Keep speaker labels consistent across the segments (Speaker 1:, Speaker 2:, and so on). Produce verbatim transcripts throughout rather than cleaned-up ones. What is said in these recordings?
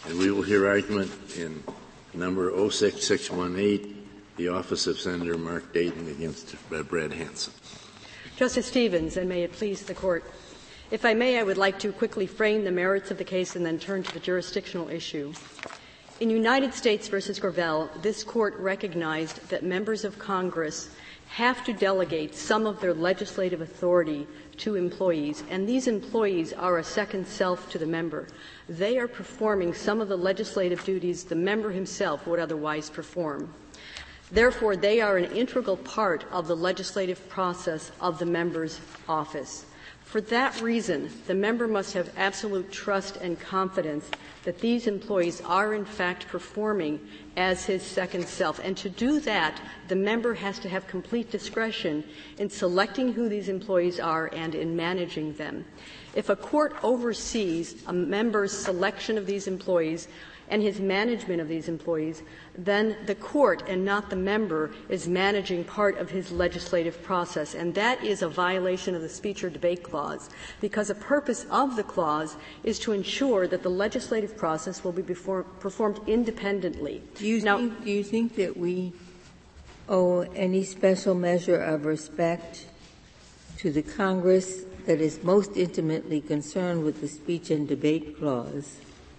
Speaker 1: And we will hear argument in number oh six six one eight, the office of Senator Mark Dayton against Brad Hanson.
Speaker 2: Justice Stevens, and may it please the Court. If I may, I would like to quickly frame the merits of the case and then turn to the jurisdictional issue. In United States versus Gravel, this Court recognized that members of Congress have to delegate some of their legislative authority to employees, and these employees are a second self to the member. They are performing some of the legislative duties the member himself would otherwise perform. Therefore, they are an integral part of the legislative process of the member's office. For that reason, the member must have absolute trust and confidence that these employees are in fact performing as his second self. And to do that, the member has to have complete discretion in selecting who these employees are and in managing them. If a court oversees a member's selection of these employees and his management of these employees, then the court and not the member is managing part of his legislative process. And that is a violation of the speech or debate clause, because a purpose of the clause is to ensure that the legislative process will be before, performed independently.
Speaker 3: Do you,
Speaker 2: now,
Speaker 3: think, do you think that we owe any special measure of respect to the Congress that is most intimately concerned with the speech and debate clause,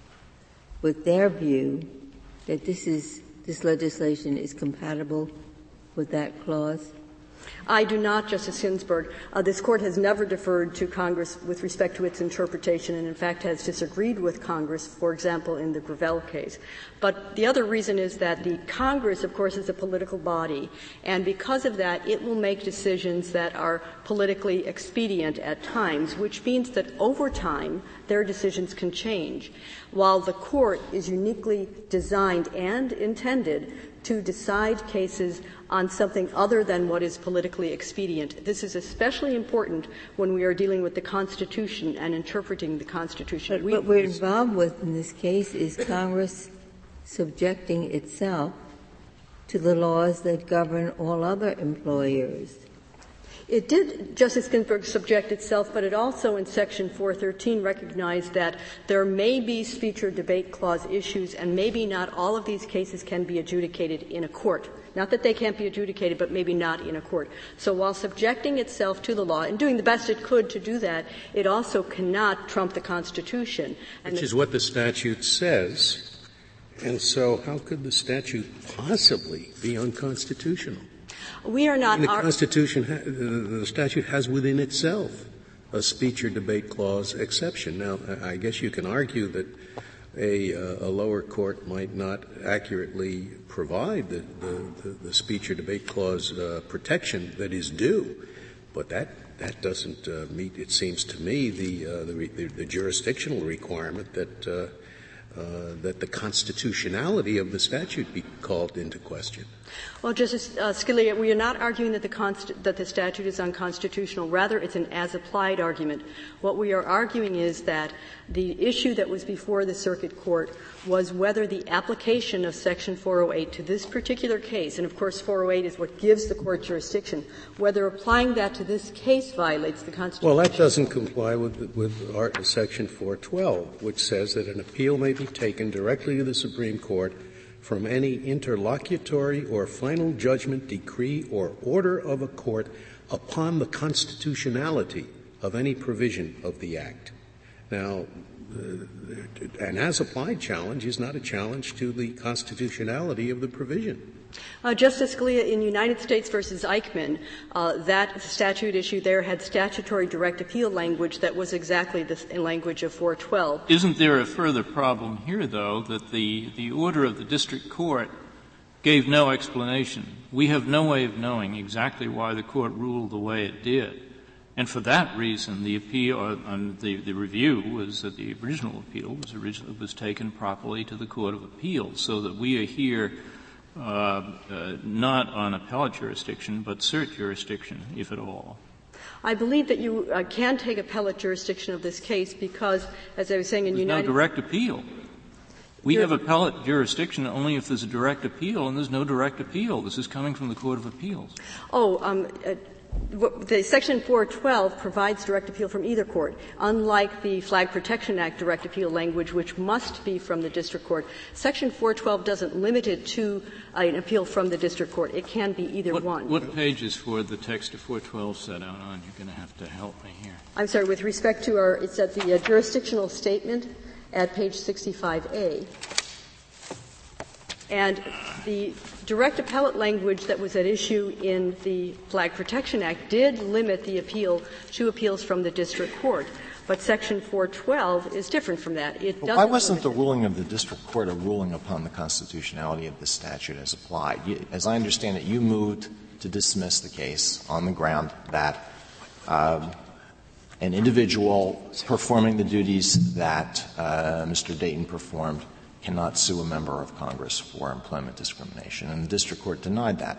Speaker 3: with their view that this is this legislation is compatible with that clause?
Speaker 2: I do not, Justice Ginsburg. Uh, this Court has never deferred to Congress with respect to its interpretation and, in fact, has disagreed with Congress, for example, in the Gravel case. But the other reason is that the Congress, of course, is a political body, and because of that, it will make decisions that are politically expedient at times, which means that over time, their decisions can change, while the Court is uniquely designed and intended to decide cases on something other than what is politically expedient. This is especially important when we are dealing with the Constitution and interpreting the Constitution.
Speaker 3: But we, what we're involved with in this case is Congress subjecting itself to the laws that govern all other employers.
Speaker 2: It did, Justice Ginsburg, subject itself, but it also in Section four thirteen recognized that there may be speech or debate clause issues, and maybe not all of these cases can be adjudicated in a court. Not that they can't be adjudicated, but maybe not in a court. So while subjecting itself to the law and doing the best it could to do that, it also cannot trump the Constitution.
Speaker 4: And Which is what the statute says. And so how could the statute possibly be unconstitutional?
Speaker 2: We are not.
Speaker 4: And the Constitution, ha- the, the statute has within itself a speech or debate clause exception. Now, I guess you can argue that a, uh, a lower court might not accurately provide the, the, the speech or debate clause uh, protection that is due, but that that doesn't uh, meet, it seems to me, the uh, the, the, the jurisdictional requirement that uh, uh, that the constitutionality of the statute be called into question.
Speaker 2: Well, Justice uh, Scalia, we are not arguing that the, const- that the statute is unconstitutional. Rather, it's an as-applied argument. What we are arguing is that the issue that was before the Circuit Court was whether the application of Section four oh eight to this particular case, and of course four oh eight is what gives the Court jurisdiction, whether applying that to this case violates the Constitution.
Speaker 4: Well, that doesn't comply with, with Art Section four twelve, which says that an appeal may be taken directly to the Supreme Court from any interlocutory or final judgment, decree, or order of a court upon the constitutionality of any provision of the Act. Now, uh, an as-applied challenge is not a challenge to the constitutionality of the provision.
Speaker 2: Uh, Justice Scalia, in United States versus Eichmann, uh, that statute issue there had statutory direct appeal language that was exactly the language of four twelve.
Speaker 5: Isn't there a further problem here, though, that the, the order of the district court gave no explanation? We have no way of knowing exactly why the court ruled the way it did. And for that reason, the appeal, uh, the, the review was that the original appeal was originally, was taken properly to the Court of Appeals, so that we are here Uh, uh, not on appellate jurisdiction, but cert jurisdiction, if at all.
Speaker 2: I believe that you uh, can take appellate jurisdiction of this case because, as I was saying in
Speaker 5: there's
Speaker 2: United...
Speaker 5: no direct appeal. We have appellate jurisdiction only if there's a direct appeal, and there's no direct appeal. This is coming from the Court of Appeals.
Speaker 2: Oh, um, uh, The Section four twelve provides direct appeal from either court, unlike the Flag Protection Act direct appeal language, which must be from the district court. Section four twelve doesn't limit it to uh, an appeal from the district court. It can be either
Speaker 5: what,
Speaker 2: one.
Speaker 5: What pages for the text of four twelve set out on? You're going to have to help me here.
Speaker 2: I'm sorry, with respect to our, it's at the uh, jurisdictional statement at page sixty-five A. And the direct appellate language that was at issue in the Flag Protection Act did limit the appeal to appeals from the district court. But Section four twelve is different from that. It doesn't.
Speaker 6: Why wasn't the ruling of the district court a ruling upon the constitutionality of the statute as applied? You, as I understand it, you moved to dismiss the case on the ground that um, an individual performing the duties that uh, Mister Dayton performed cannot sue a member of Congress for employment discrimination, and the district court denied that.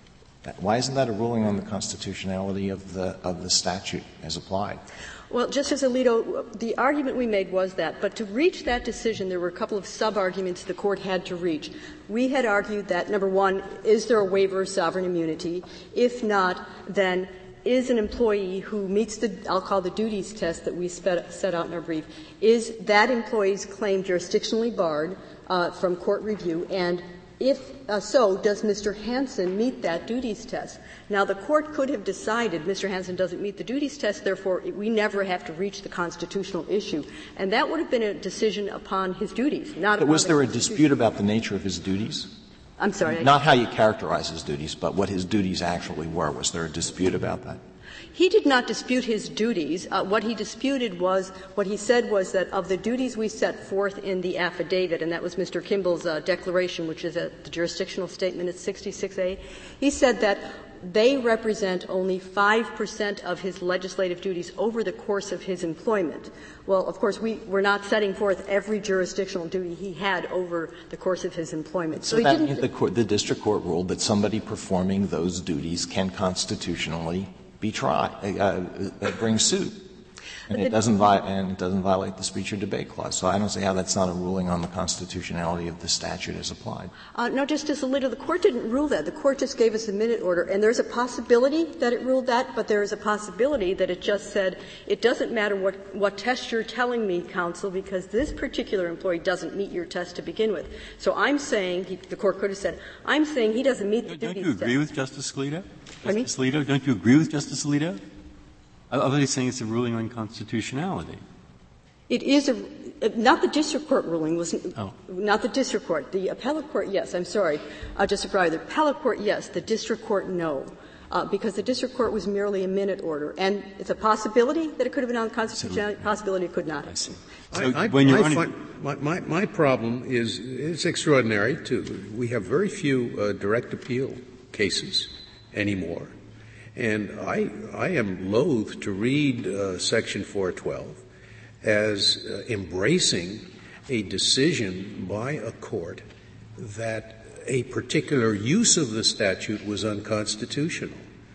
Speaker 6: Why isn't that a ruling on the constitutionality of the of the statute as applied?
Speaker 2: Well, Justice Alito, the argument we made was that, but to reach that decision, there were a couple of sub-arguments the court had to reach. We had argued that, number one, is there a waiver of sovereign immunity? If not, then is an employee who meets the, I'll call the duties test that we sped, set out in our brief, is that employee's claim jurisdictionally barred uh, from court review? And if uh, so, does Mister Hansen meet that duties test? Now, the court could have decided Mister Hansen doesn't meet the duties test, therefore we never have to reach the constitutional issue. And that would have been a decision upon his duties, not
Speaker 6: but
Speaker 2: upon
Speaker 6: was
Speaker 2: the
Speaker 6: there a dispute about the nature of his duties?
Speaker 2: I'm sorry.
Speaker 6: Not how you characterize his duties, but what his duties actually were. Was there a dispute about that?
Speaker 2: He did not dispute his duties. Uh, what he disputed was, what he said was that of the duties we set forth in the affidavit, and that was Mister Kimball's uh, declaration, which is at the jurisdictional statement at sixty-six A, he said that they represent only five percent of his legislative duties over the course of his employment. Well, of course, we were not setting forth every jurisdictional duty he had over the course of his employment.
Speaker 6: So,
Speaker 2: so
Speaker 6: that
Speaker 2: he didn't
Speaker 6: the, court, the district court ruled that somebody performing those duties can constitutionally be tried, uh, uh, bring suit. And it doesn't vi- and it doesn't violate the speech or debate clause. So I don't see how that's not a ruling on the constitutionality of the statute as applied.
Speaker 2: Uh, no, Justice Alito, the court didn't rule that. The court just gave us a minute order, and there's a possibility that it ruled that, but there is a possibility that it just said it doesn't matter what what test you're telling me, counsel, because this particular employee doesn't meet your test to begin with. So I'm saying he, the court could have said, I'm saying he doesn't meet the
Speaker 7: don't
Speaker 2: duties
Speaker 7: you agree
Speaker 2: test.
Speaker 7: with Justice Alito?
Speaker 2: Pardon
Speaker 7: Justice Alito, don't you agree with Justice Alito? I thought he's saying it's a ruling on constitutionality.
Speaker 2: It is a not the district court ruling was
Speaker 7: oh.
Speaker 2: not the district court. The appellate court, yes. I'm sorry, uh, Justice Breyer. The appellate court, yes. The district court, no, uh, because the district court was merely a minute order, and it's a possibility that it could have been unconstitutional. Possibility it could not.
Speaker 7: I see.
Speaker 4: So I, I, when you're I find, my, my, my problem is it's extraordinary too. We have very few uh, direct appeal cases anymore. And I, I am loath to read uh, Section four twelve as uh, embracing a decision by a court that a particular use of the statute was unconstitutional.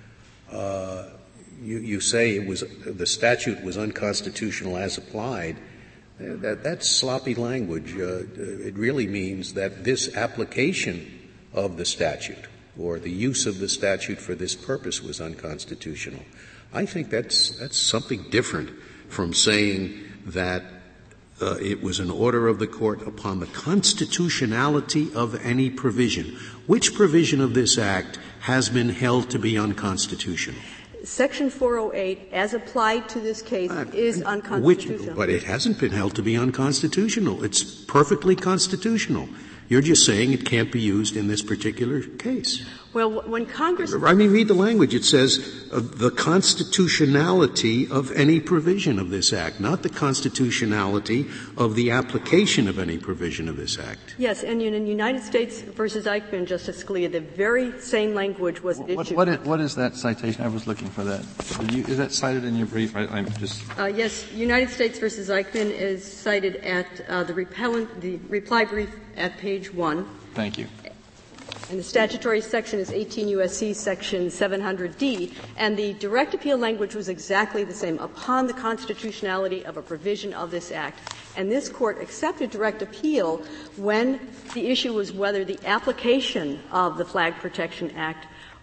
Speaker 4: Uh, you, you say it was the statute was unconstitutional as applied. Uh, that, that's sloppy language. Uh, it really means that this application of the statute or the use of the statute for this purpose was unconstitutional. I think that's that's something different from saying that uh, it was an order of the court upon the constitutionality of any provision. Which provision of this Act has been held to be unconstitutional?
Speaker 2: Section four oh eight, as applied to this case, uh, is unconstitutional.
Speaker 4: Which, but it hasn't been held to be unconstitutional. It's perfectly constitutional. You're just saying it can't be used in this particular case.
Speaker 2: Well, when Congress —
Speaker 4: I mean, read the language. It says uh, the constitutionality of any provision of this Act, not the constitutionality of the application of any provision of this Act.
Speaker 2: Yes, and in United States versus Eichmann, Justice Scalia, the very same language was
Speaker 7: what,
Speaker 2: issued.
Speaker 7: What is, what is that citation? I was looking for that. You, is that cited in your brief? I, I'm just
Speaker 2: uh, yes, United States versus Eichmann is cited at uh, the repellent, the reply brief at page one.
Speaker 7: Thank you.
Speaker 2: And the statutory section is eighteen U S C section seven hundred D, and the direct appeal language was exactly the same, upon the constitutionality of a provision of this Act. And this Court accepted direct appeal when the issue was whether the application of the Flag Protection Act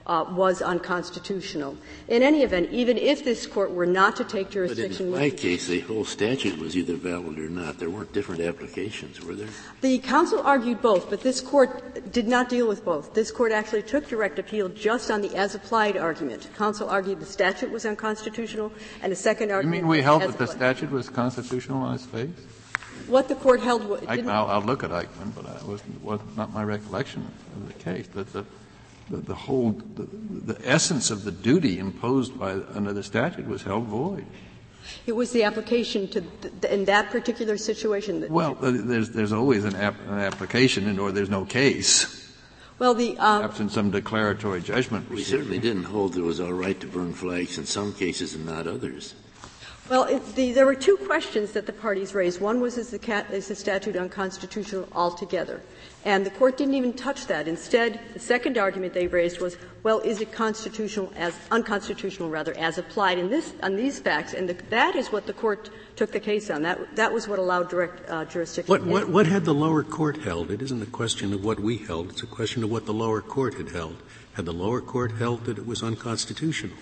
Speaker 2: uh, was unconstitutional. In any event, even if this Court were not to take jurisdiction...
Speaker 1: But in my case, the whole statute was either valid or not. There weren't different applications, were there?
Speaker 2: The counsel argued both, but this Court did not deal with both. This Court actually took direct appeal just on the as-applied argument. Counsel argued the statute was unconstitutional, and a second argument...
Speaker 8: You mean we held that the statute was constitutional on its face?
Speaker 2: What the Court held was...
Speaker 8: I'll, I'll look at Eichmann, but it was, was not my recollection of the case. That the, the, the whole, the, the essence of the duty imposed by under the statute was held void.
Speaker 2: It was the application to the, in that particular situation. That
Speaker 8: well, there's there's always an, app, an application, and or there's no case.
Speaker 2: Well, the um,
Speaker 8: absent some declaratory judgment.
Speaker 1: We certainly didn't hold it was all right to burn flags in some cases and not others.
Speaker 2: Well, it, the, there were two questions that the parties raised. One was, is the, cat, is the statute unconstitutional altogether? And the Court didn't even touch that. Instead, the second argument they raised was, well, is it constitutional as — unconstitutional, rather, as applied in this — on these facts? And the, that is what the Court took the case on. That, that was what allowed direct uh, jurisdiction.
Speaker 4: What, what, what had the lower court held? It isn't a question of what we held. It's a question of what the lower court had held. Had the lower court held that it was unconstitutional?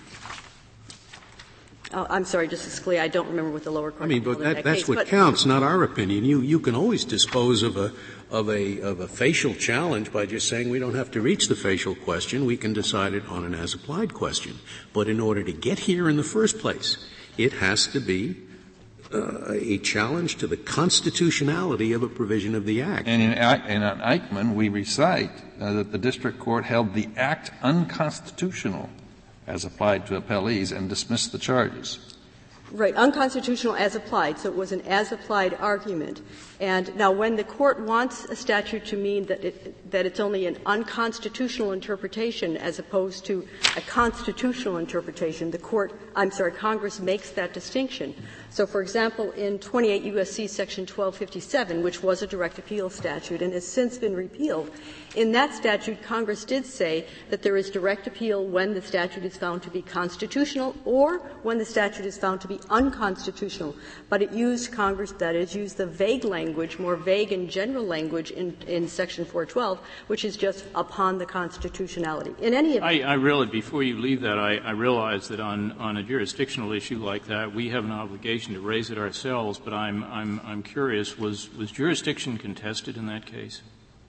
Speaker 2: Uh, I'm sorry, Justice Scalia, I don't remember what the lower court.
Speaker 4: I mean, but that,
Speaker 2: that
Speaker 4: that's
Speaker 2: case,
Speaker 4: what
Speaker 2: but
Speaker 4: counts, not our opinion. You you can always dispose of a of a of a facial challenge by just saying we don't have to reach the facial question. We can decide it on an as-applied question. But in order to get here in the first place, it has to be uh, a challenge to the constitutionality of a provision of the Act.
Speaker 8: And in, in Eichmann, we recite uh, that the district court held the Act unconstitutional as applied to appellees and dismissed the charges.
Speaker 2: Right, unconstitutional as applied, so it was an as-applied argument. And now when the Court wants a statute to mean that it, that it's only an unconstitutional interpretation as opposed to a constitutional interpretation, the Court, I'm sorry, Congress makes that distinction. So, for example, in twenty-eight U S C section twelve fifty-seven, which was a direct appeal statute and has since been repealed, in that statute Congress did say that there is direct appeal when the statute is found to be constitutional or when the statute is found to be unconstitutional. But it used Congress, that is, used the vague language, more vague and general language in, in section four twelve, which is just upon the constitutionality. In any event,
Speaker 5: I, I really, before you leave that, I, I realize that on, on a jurisdictional issue like that, we have an obligation to raise it ourselves, but I'm, I'm, I'm curious, was, was jurisdiction contested in that case?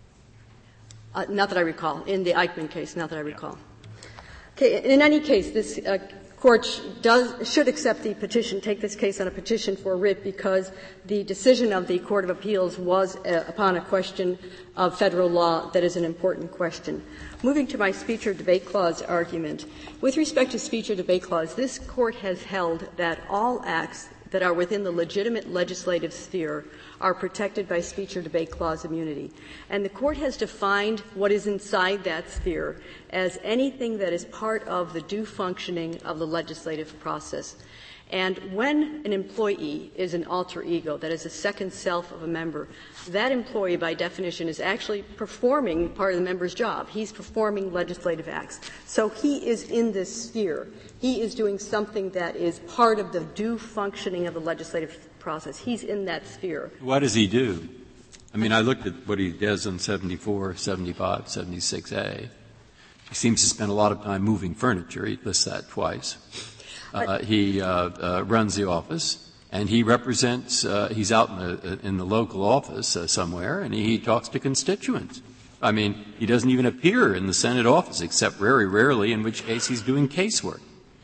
Speaker 2: Uh, not that I recall. In the Eichmann case, not that I recall. Okay, in any case, this uh, Court does, should accept the petition, take this case on a petition for writ because the decision of the Court of Appeals was uh, upon a question of federal law that is an important question. Moving to my speech or debate clause argument. With respect to speech or debate clause, this Court has held that all acts that are within the legitimate legislative sphere are protected by speech or debate clause immunity. And the Court has defined what is inside that sphere as anything that is part of the due functioning of the legislative process. And when an employee is an alter ego, that is a second self of a member, that employee by definition is actually performing part of the member's job. He's performing legislative acts. So he is in this sphere. He is doing something that is part of the due functioning of the legislative process. He's in that sphere.
Speaker 7: What does he do? I mean, I looked at what he does in seventy-four, seventy-five, seventy-six A. He seems to spend a lot of time moving furniture. He lists that twice. Uh, he uh, uh, runs the office, and he represents uh, — he's out in the, in the local office uh, somewhere, and he, he talks to constituents. I mean, he doesn't even appear in the Senate office, except very rarely, in which case he's doing casework.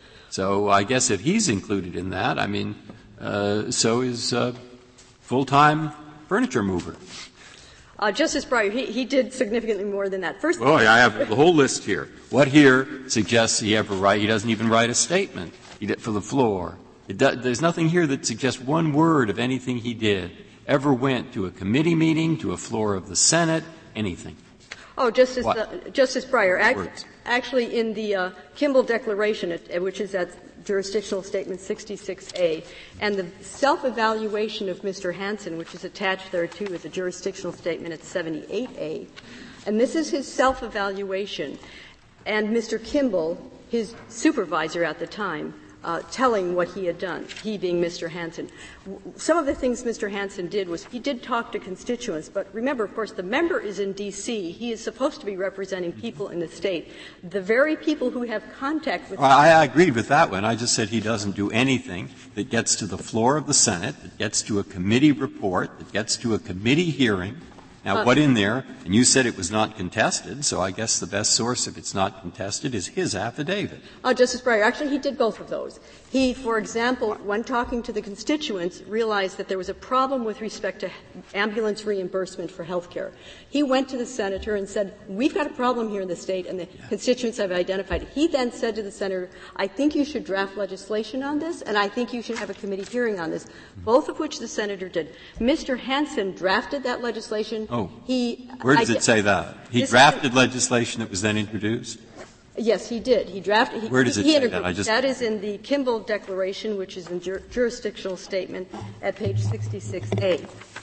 Speaker 7: So I guess if he's included in that, I mean, uh, so is uh, full-time furniture mover.
Speaker 2: Uh, Justice Breyer, he, he did significantly more than that. First,
Speaker 7: well, I have the whole list here. What here suggests he ever write? He doesn't even write a statement he did for the floor. It do, there's nothing here that suggests one word of anything he did ever went to a committee meeting, to a floor of the Senate, anything.
Speaker 2: Oh, Justice, uh, Justice Breyer, act, actually in the uh, Kimball Declaration, uh, which is at Jurisdictional Statement sixty-six A, and the self-evaluation of Mister Hansen, which is attached there too as a jurisdictional statement at seventy-eight A, and this is his self-evaluation, and Mister Kimball, his supervisor at the time, uh, telling what he had done, he being Mister Hansen. Some of the things Mister Hansen did was he did talk to constituents, but remember, of course, the member is in D C. He is supposed to be representing people in the state. The very people who have contact with
Speaker 7: well, I, I agreed with that one. I just said he doesn't do anything that gets to the floor of the Senate, that gets to a committee report, that gets to a committee hearing. Now, uh, what in there, and you said it was not contested, so I guess the best source, if it's not contested, is his affidavit.
Speaker 2: Uh, Justice Breyer, actually, he did both of those. He, for example, when talking to the constituents, realized that there was a problem with respect to ambulance reimbursement for health care. He went to the senator and said, we've got a problem here in the state, and the yeah. constituents have identified it. He then said to the senator, I think you should draft legislation on this, and I think you should have a committee hearing on this, mm-hmm. both of which the senator did. Mister Hansen drafted that legislation.
Speaker 7: Oh,
Speaker 2: he,
Speaker 7: where does
Speaker 2: I,
Speaker 7: it say that? He drafted legislation that was then introduced?
Speaker 2: Yes, he did. He drafted. He,
Speaker 7: Where does it
Speaker 2: he
Speaker 7: say that? I just
Speaker 2: that is in the Kimball Declaration, which is in jur- jurisdictional statement at page sixty-six A.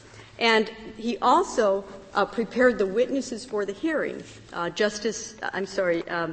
Speaker 2: And he also uh, prepared the witnesses for the hearing. Uh, Justice, I'm sorry, um,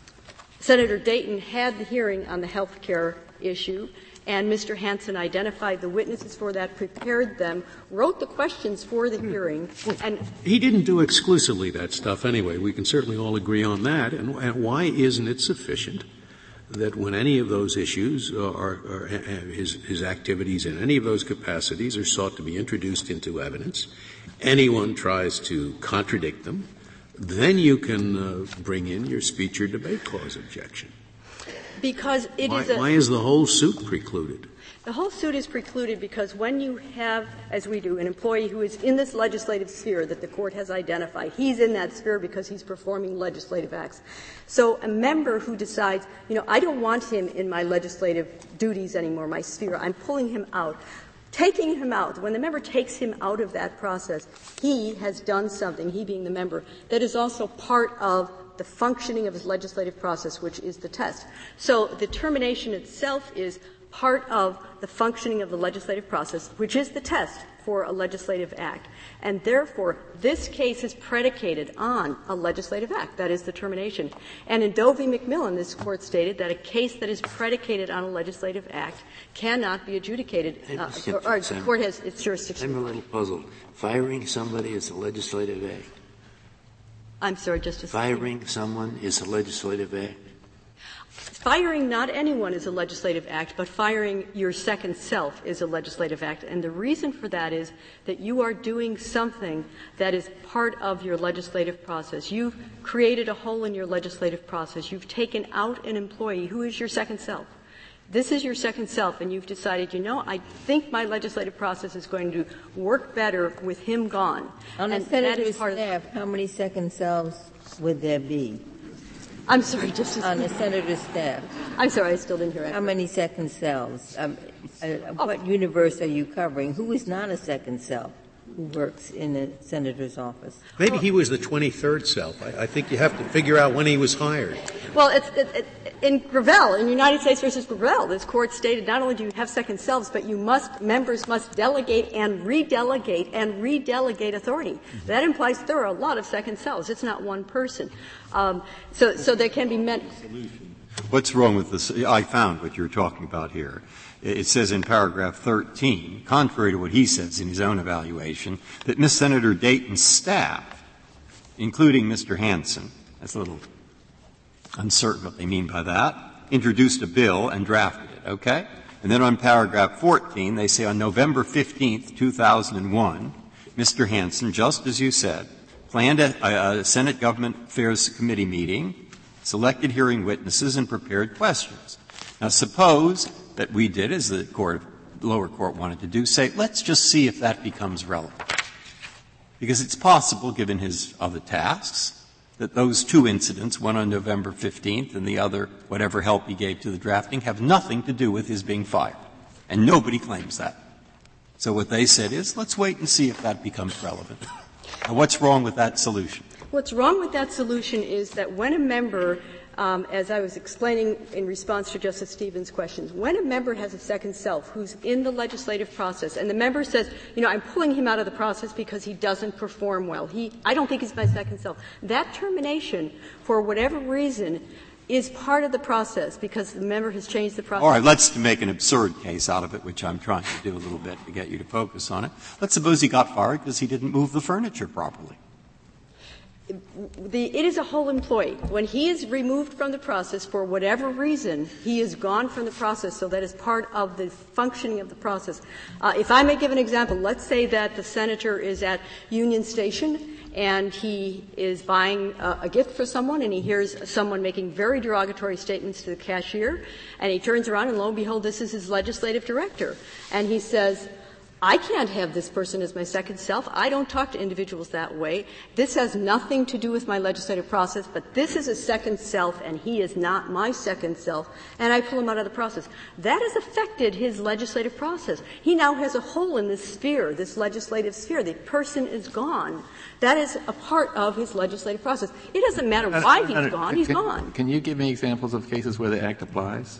Speaker 2: Senator Dayton had the hearing on the health care issue, and Mister Hansen identified the witnesses for that, prepared them, wrote the questions for the hearing.
Speaker 4: Well,
Speaker 2: and
Speaker 4: he didn't do exclusively that stuff anyway. We can certainly all agree on that. And, and why isn't it sufficient that when any of those issues are, are his, his activities in any of those capacities are sought to be introduced into evidence, anyone tries to contradict them, then you can uh, bring in your speech or debate clause objection.
Speaker 2: Because it
Speaker 4: why,
Speaker 2: is a,
Speaker 4: why is the whole suit precluded?
Speaker 2: The whole suit is precluded because when you have, as we do, an employee who is in this legislative sphere that the court has identified, he's in that sphere because he's performing legislative acts. So a member who decides, you know, I don't want him in my legislative duties anymore, my sphere, I'm pulling him out. Taking him out, when the member takes him out of that process, he has done something, he being the member, that is also part of the functioning of his legislative process, which is the test. So the termination itself is part of the functioning of the legislative process, which is the test for a legislative act. And therefore, this case is predicated on a legislative act. That is the termination. And in Doe v. McMillan, this court stated that a case that is predicated on a legislative act cannot be adjudicated, uh, or, or the court has its jurisdiction.
Speaker 1: I'm a little puzzled. Firing somebody is a legislative act.
Speaker 2: I'm sorry, Justice.
Speaker 1: Firing someone is a legislative act.
Speaker 2: Firing not anyone is a legislative act, but firing your second self is a legislative act. And the reason for that is that you are doing something that is part of your legislative process. You've created a hole in your legislative process. You've taken out an employee who is your second self. This is your second self, and you've decided, you know, I think my legislative process is going to work better with him gone.
Speaker 3: On
Speaker 2: and
Speaker 3: a senator's
Speaker 2: part
Speaker 3: staff, how many second selves would there be?
Speaker 2: I'm sorry, Justice.
Speaker 3: On a senator's staff.
Speaker 2: I'm sorry, I still didn't hear it.
Speaker 3: How many second selves? Um, uh, what universe are you covering? Who is not a second self who works in a senator's office?
Speaker 4: Maybe he was the twenty-third self. I, I think you have to figure out when he was hired.
Speaker 2: Well, it's, it, it, in Gravel, in United States versus Gravel, this court stated not only do you have second selves, but you must, members must delegate and redelegate and redelegate authority. Mm-hmm. That implies there are a lot of second selves. It's not one person. Um, so, so there can be many.
Speaker 7: What's wrong with this? I found what you're talking about here. It says in paragraph thirteen, contrary to what he says in his own evaluation, that Miz Senator Dayton's staff, including Mister Hansen, that's a little uncertain what they mean by that, introduced a bill and drafted it, okay? And then on paragraph fourteen, they say on November fifteenth, two thousand one, Mister Hansen, just as you said, planned a, a Senate Government Affairs Committee meeting, selected hearing witnesses, and prepared questions. Now, suppose that we did, as the court, the lower court wanted to do, say, let's just see if that becomes relevant. Because it's possible, given his other tasks, that those two incidents, one on November fifteenth and the other, whatever help he gave to the drafting, have nothing to do with his being fired. And nobody claims that. So what they said is, let's wait and see if that becomes relevant. Now, what's wrong with that solution?
Speaker 2: What's wrong with that solution is that when a member, um, as I was explaining in response to Justice Stevens' questions, when a member has a second self who's in the legislative process, and the member says, you know, I'm pulling him out of the process because he doesn't perform well. He, I don't think he's my second self. That termination, for whatever reason, is part of the process because the member has changed the process.
Speaker 7: All right, let's make an absurd case out of it, which I'm trying to do a little bit to get you to focus on it. Let's suppose he got fired because he didn't move the furniture properly.
Speaker 2: The, it is a whole employee. When he is removed from the process for whatever reason, he is gone from the process, so that is part of the functioning of the process. Uh, if I may give an example, let's say that the senator is at Union Station and he is buying uh, a gift for someone and he hears someone making very derogatory statements to the cashier, and he turns around and lo and behold, this is his legislative director. And he says, I can't have this person as my second self. I don't talk to individuals that way. This has nothing to do with my legislative process, but this is a second self, and he is not my second self, and I pull him out of the process. That has affected his legislative process. He now has a hole in this sphere, this legislative sphere. The person is gone. That is a part of his legislative process. It doesn't matter why he's gone. He's
Speaker 8: can,
Speaker 2: gone.
Speaker 8: Can you give me examples of cases where the Act applies?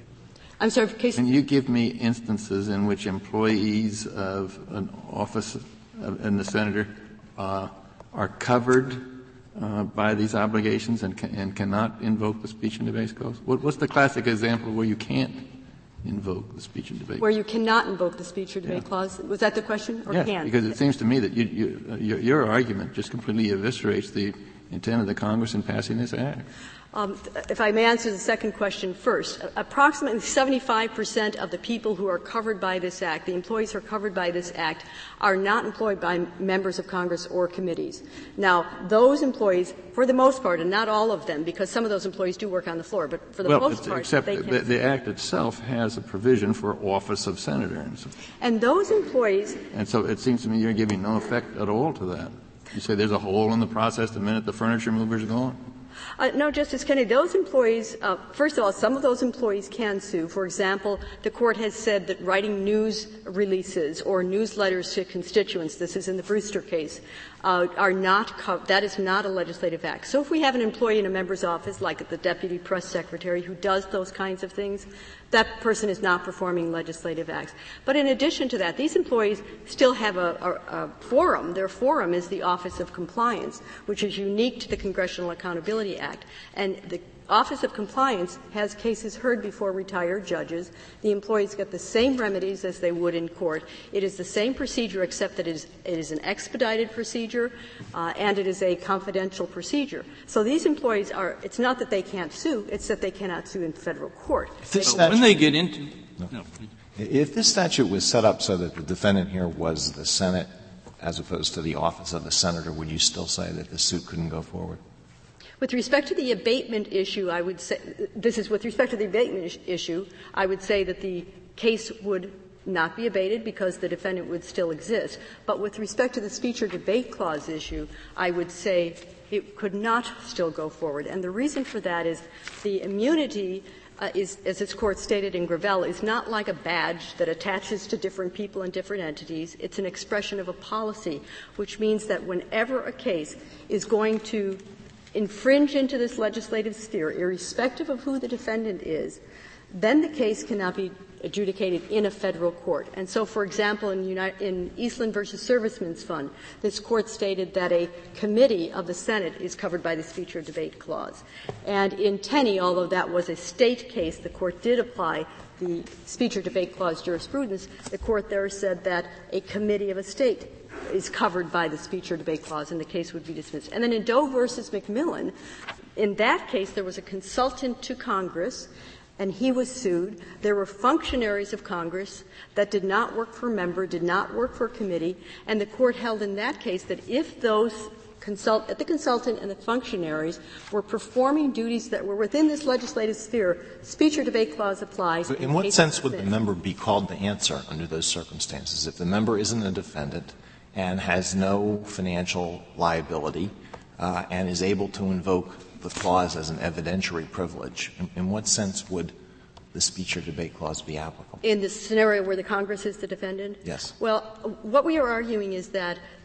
Speaker 2: I'm sorry, case.
Speaker 8: Can you give me instances in which employees of an office of, and the senator uh, are covered uh, by these obligations and, can, and cannot invoke the speech and debate clause? What, what's the classic example where you can't invoke the speech and debate?
Speaker 2: Where you cannot invoke the speech or debate
Speaker 8: yeah.
Speaker 2: clause? Was that the question? Or
Speaker 8: yes,
Speaker 2: can?
Speaker 8: Because it seems to me that you, you, uh, your, your argument just completely eviscerates the intent of the Congress in passing this act.
Speaker 2: Um, if I may answer the second question first, approximately seventy-five percent of the people who are covered by this Act, the employees who are covered by this Act, are not employed by members of Congress or committees. Now, those employees, for the most part, and not all of them, because some of those employees do work on the floor, but for the
Speaker 8: well,
Speaker 2: most part,
Speaker 8: except
Speaker 2: they
Speaker 8: the,
Speaker 2: can.
Speaker 8: the Act itself has a provision for office of senator. And, so,
Speaker 2: and those employees.
Speaker 8: And so it seems to me you're giving no effect at all to that. You say there's a hole in the process the minute the furniture mover's gone.
Speaker 2: Uh, no, Justice Kennedy, those employees, uh, first of all, some of those employees can sue. For example, the Court has said that writing news releases or newsletters to constituents, this is in the Brewster case, uh, are not, co- that is not a legislative act. So if we have an employee in a member's office, like the deputy press secretary, who does those kinds of things, that person is not performing legislative acts. But in addition to that, these employees still have a, a, a forum. Their forum is the Office of Compliance, which is unique to the Congressional Accountability Act. And the Office of Compliance has cases heard before retired judges. The employees get the same remedies as they would in court. It is the same procedure, except that it is, it is an expedited procedure, uh, and it is a confidential procedure. So these employees are, it's not that they can't sue, it's that they cannot sue in federal court.
Speaker 5: So when they get into,
Speaker 6: no.
Speaker 5: no,
Speaker 6: if this statute was set up so that the defendant here was the Senate as opposed to the office of the senator, would you still say that the suit couldn't go forward?
Speaker 2: With respect to the abatement issue, I would say, this is with respect to the abatement issue, I would say that the case would not be abated because the defendant would still exist. But with respect to the speech or debate clause issue, I would say it could not still go forward. And the reason for that is the immunity uh, is, as this Court stated in Gravel, is not like a badge that attaches to different people and different entities. It's an expression of a policy, which means that whenever a case is going to infringe into this legislative sphere, irrespective of who the defendant is, then the case cannot be adjudicated in a federal court. And so, for example, in, United, in Eastland versus Servicemen's Fund, this Court stated that a committee of the Senate is covered by the speech or debate clause. And in Tenney, although that was a state case, the Court did apply the speech or debate clause jurisprudence. The Court there said that a committee of a state is covered by the speech or debate clause, and the case would be dismissed. And then in Doe versus McMillan, in that case, there was a consultant to Congress, and he was sued. There were functionaries of Congress that did not work for a member, did not work for a committee, and the Court held in that case that if those consult, the consultant and the functionaries were performing duties that were within this legislative sphere, speech or debate clause applies.
Speaker 6: But in what sense would the member be called to answer under those circumstances? If the member isn't a defendant and has no financial liability uh, and is able to invoke the clause as an evidentiary privilege, in, in what sense would the speech or debate clause be applicable?
Speaker 2: In the scenario where the Congress is the defendant?
Speaker 6: Yes.
Speaker 2: Well, what we are arguing is that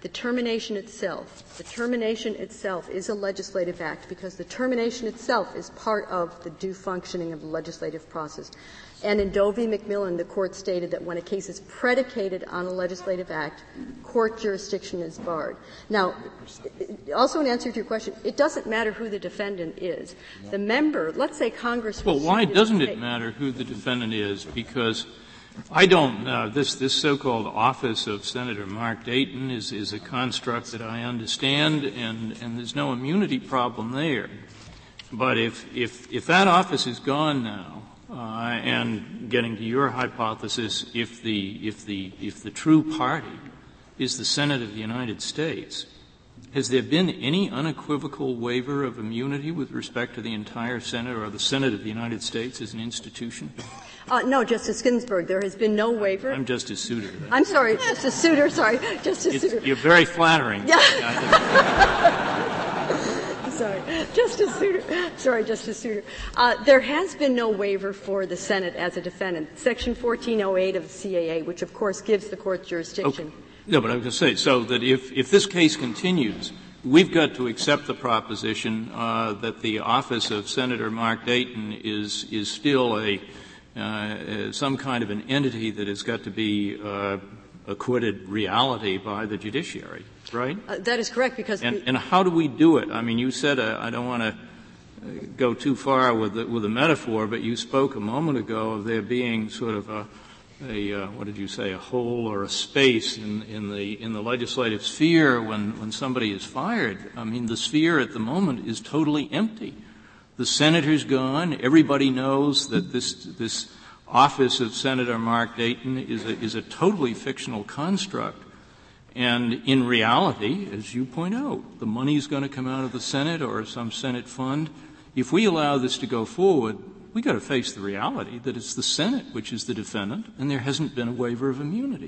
Speaker 2: the termination itself, the termination itself is a legislative act because the termination itself is part of the due functioning of the legislative process. And in Doe v. McMillan, the Court stated that when a case is predicated on a legislative act, court jurisdiction is barred. Now, also in answer to your question, it doesn't matter who the defendant is. The member, let's say Congress
Speaker 5: Well, why doesn't it matter who the defendant is? Because I don't know. This, this so-called office of Senator Mark Dayton is, is a construct that I understand, and, and there's no immunity problem there. But if, if, if that office is gone now, Uh, and getting to your hypothesis, if the, if the, if the true party is the Senate of the United States, has there been any unequivocal waiver of immunity with respect to the entire Senate or the Senate of the United States as an institution?
Speaker 2: Uh, no, Justice Ginsburg, there has been no waiver.
Speaker 5: I'm Justice Souter.
Speaker 2: I'm sorry, Justice Souter, sorry, Justice
Speaker 5: it's,
Speaker 2: Souter.
Speaker 5: You're very flattering.
Speaker 2: Yeah. Sorry, Justice Souter. Sorry, Justice Souter. Uh, there has been no waiver for the Senate as a defendant. Section fourteen oh eight of the C A A, which of course gives the court jurisdiction.
Speaker 5: Okay. No, but I was going to say, so that if, if this case continues, we've got to accept the proposition uh, that the office of Senator Mark Dayton is is still a uh, some kind of an entity that has got to be uh, acquitted reality by the judiciary. Right?
Speaker 2: Uh, that is correct, because
Speaker 5: and,
Speaker 2: the,
Speaker 5: and how do we do it? I mean, you said uh, I don't want to uh, go too far with the, with a metaphor, but you spoke a moment ago of there being sort of a, a uh, what did you say, a hole or a space in, in the in the legislative sphere when when somebody is fired. I mean, the sphere at the moment is totally empty. The senator's gone. Everybody knows that this this office of Senator Mark Dayton is a, is a totally fictional construct. And in reality, as you point out, the money is going to come out of the Senate or some Senate fund. If we allow this to go forward, we've got to face the reality that it's the Senate which is the defendant, and there hasn't been a waiver of immunity.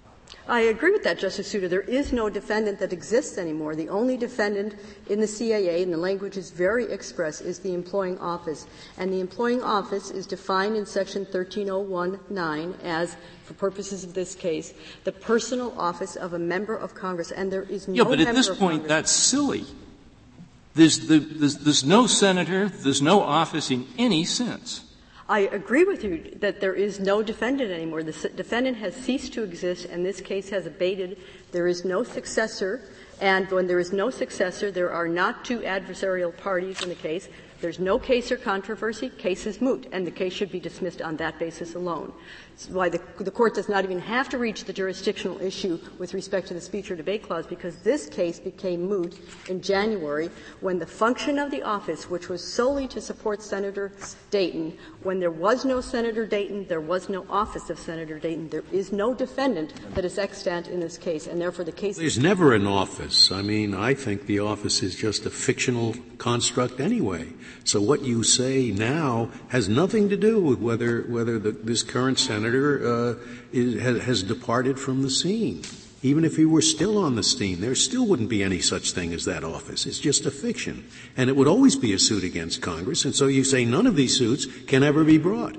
Speaker 2: I agree with that, Justice Souter. There is no defendant that exists anymore. The only defendant in the C A A, and the language is very express, is the employing office. And the employing office is defined in Section thirteen oh one nine as, for purposes of this case, the personal office of a member of Congress. And there is no
Speaker 5: Yeah, but
Speaker 2: member
Speaker 5: at this
Speaker 2: of
Speaker 5: point,
Speaker 2: Congress.
Speaker 5: that's silly. There's, the, there's, there's no senator, there's no office in any sense.
Speaker 2: I agree with you that there is no defendant anymore. The s- defendant has ceased to exist, and this case has abated. There is no successor, and when there is no successor, there are not two adversarial parties in the case. There's no case or controversy. Case is moot, and the case should be dismissed on that basis alone. That's why the, the Court does not even have to reach the jurisdictional issue with respect to the speech or debate clause, because this case became moot in January when the function of the office, which was solely to support Senator Dayton, when there was no Senator Dayton, there was no office of Senator Dayton. There is no defendant that is extant in this case, and therefore the case
Speaker 4: There's never an office. I mean, I think the office is just a fictional construct anyway. So what you say now has nothing to do with whether whether the, this current senator uh, is, has, has departed from the scene. Even if he were still on the scene, there still wouldn't be any such thing as that office. It's just a fiction. And it would always be a suit against Congress. And so you say none of these suits can ever be brought.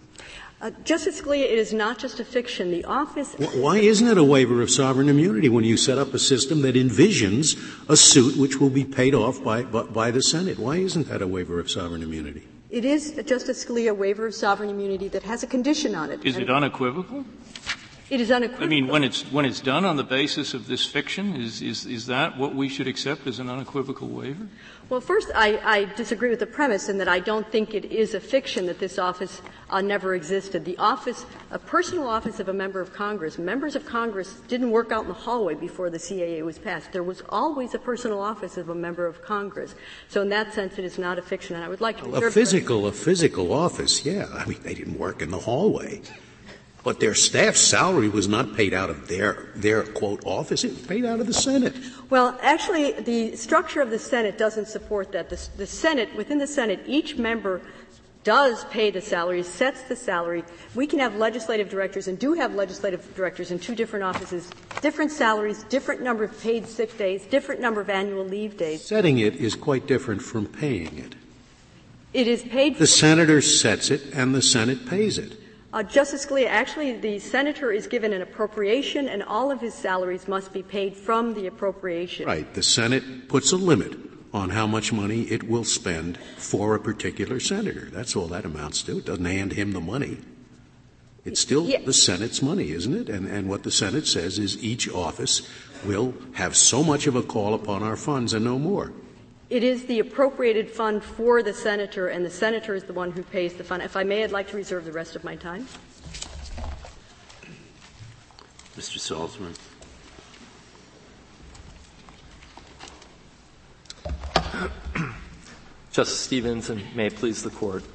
Speaker 2: Uh, Justice Scalia, it is not just a fiction. The office —
Speaker 4: Why isn't it a waiver of sovereign immunity when you set up a system that envisions a suit which will be paid off by, by, by the Senate? Why isn't that a waiver of sovereign immunity?
Speaker 2: It is, Justice Scalia, a waiver of sovereign immunity that has a condition on it.
Speaker 5: Is it unequivocal?
Speaker 2: It is unequivocal.
Speaker 5: I mean, when it's when it's done on the basis of this fiction, is is is that what we should accept as an unequivocal waiver?
Speaker 2: Well, first, I, I disagree with the premise in that I don't think it is a fiction that this office uh, never existed. The office, a personal office of a member of Congress, members of Congress didn't work out in the hallway before the C A A was passed. There was always a personal office of a member of Congress. So in that sense, it is not a fiction. And I would like to
Speaker 4: well, a physical, a physical office, yeah. I mean, they didn't work in the hallway. But their staff's salary was not paid out of their, their, quote, office. It was paid out of the Senate.
Speaker 2: Well, actually, the structure of the Senate doesn't support that. The, the Senate, within the Senate, each member does pay the salary, sets the salary. We can have legislative directors and do have legislative directors in two different offices, different salaries, different number of paid sick days, different number of annual leave days.
Speaker 4: Setting it is quite different from paying it.
Speaker 2: It is paid.
Speaker 4: The senator sets it and the Senate pays it.
Speaker 2: Uh, Justice Scalia, actually the senator is given an appropriation and all of his salaries must be paid from the appropriation.
Speaker 4: Right. The Senate puts a limit on how much money it will spend for a particular senator. That's all that amounts to. It doesn't hand him the money. It's still
Speaker 2: yeah.
Speaker 4: the Senate's money, isn't it? And, and what the Senate says is each office will have so much of a call upon our funds and no more.
Speaker 2: It is the appropriated fund for the senator, and the senator is the one who pays the fund. If I may, I'd like to reserve the rest of my time.
Speaker 1: Mister Salzman.
Speaker 9: Justice Stevens, and may it please the Court.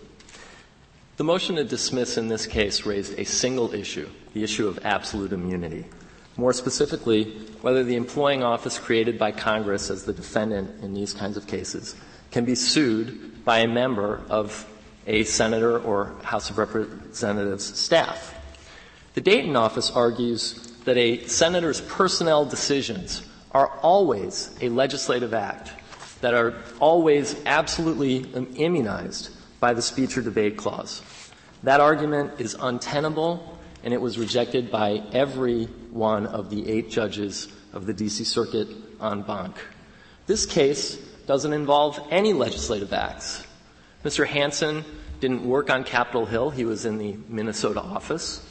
Speaker 9: The motion to dismiss in this case raised a single issue, the issue of absolute immunity. More specifically, whether the employing office created by Congress as the defendant in these kinds of cases can be sued by a member of a senator or House of Representatives staff. The Dayton office argues that a senator's personnel decisions are always a legislative act, that are always absolutely immunized by the speech or debate clause. That argument is untenable, and it was rejected by every one of the eight judges of the D C Circuit en banc. This case doesn't involve any legislative acts. Mister Hansen didn't work on Capitol Hill. He was in the Minnesota office.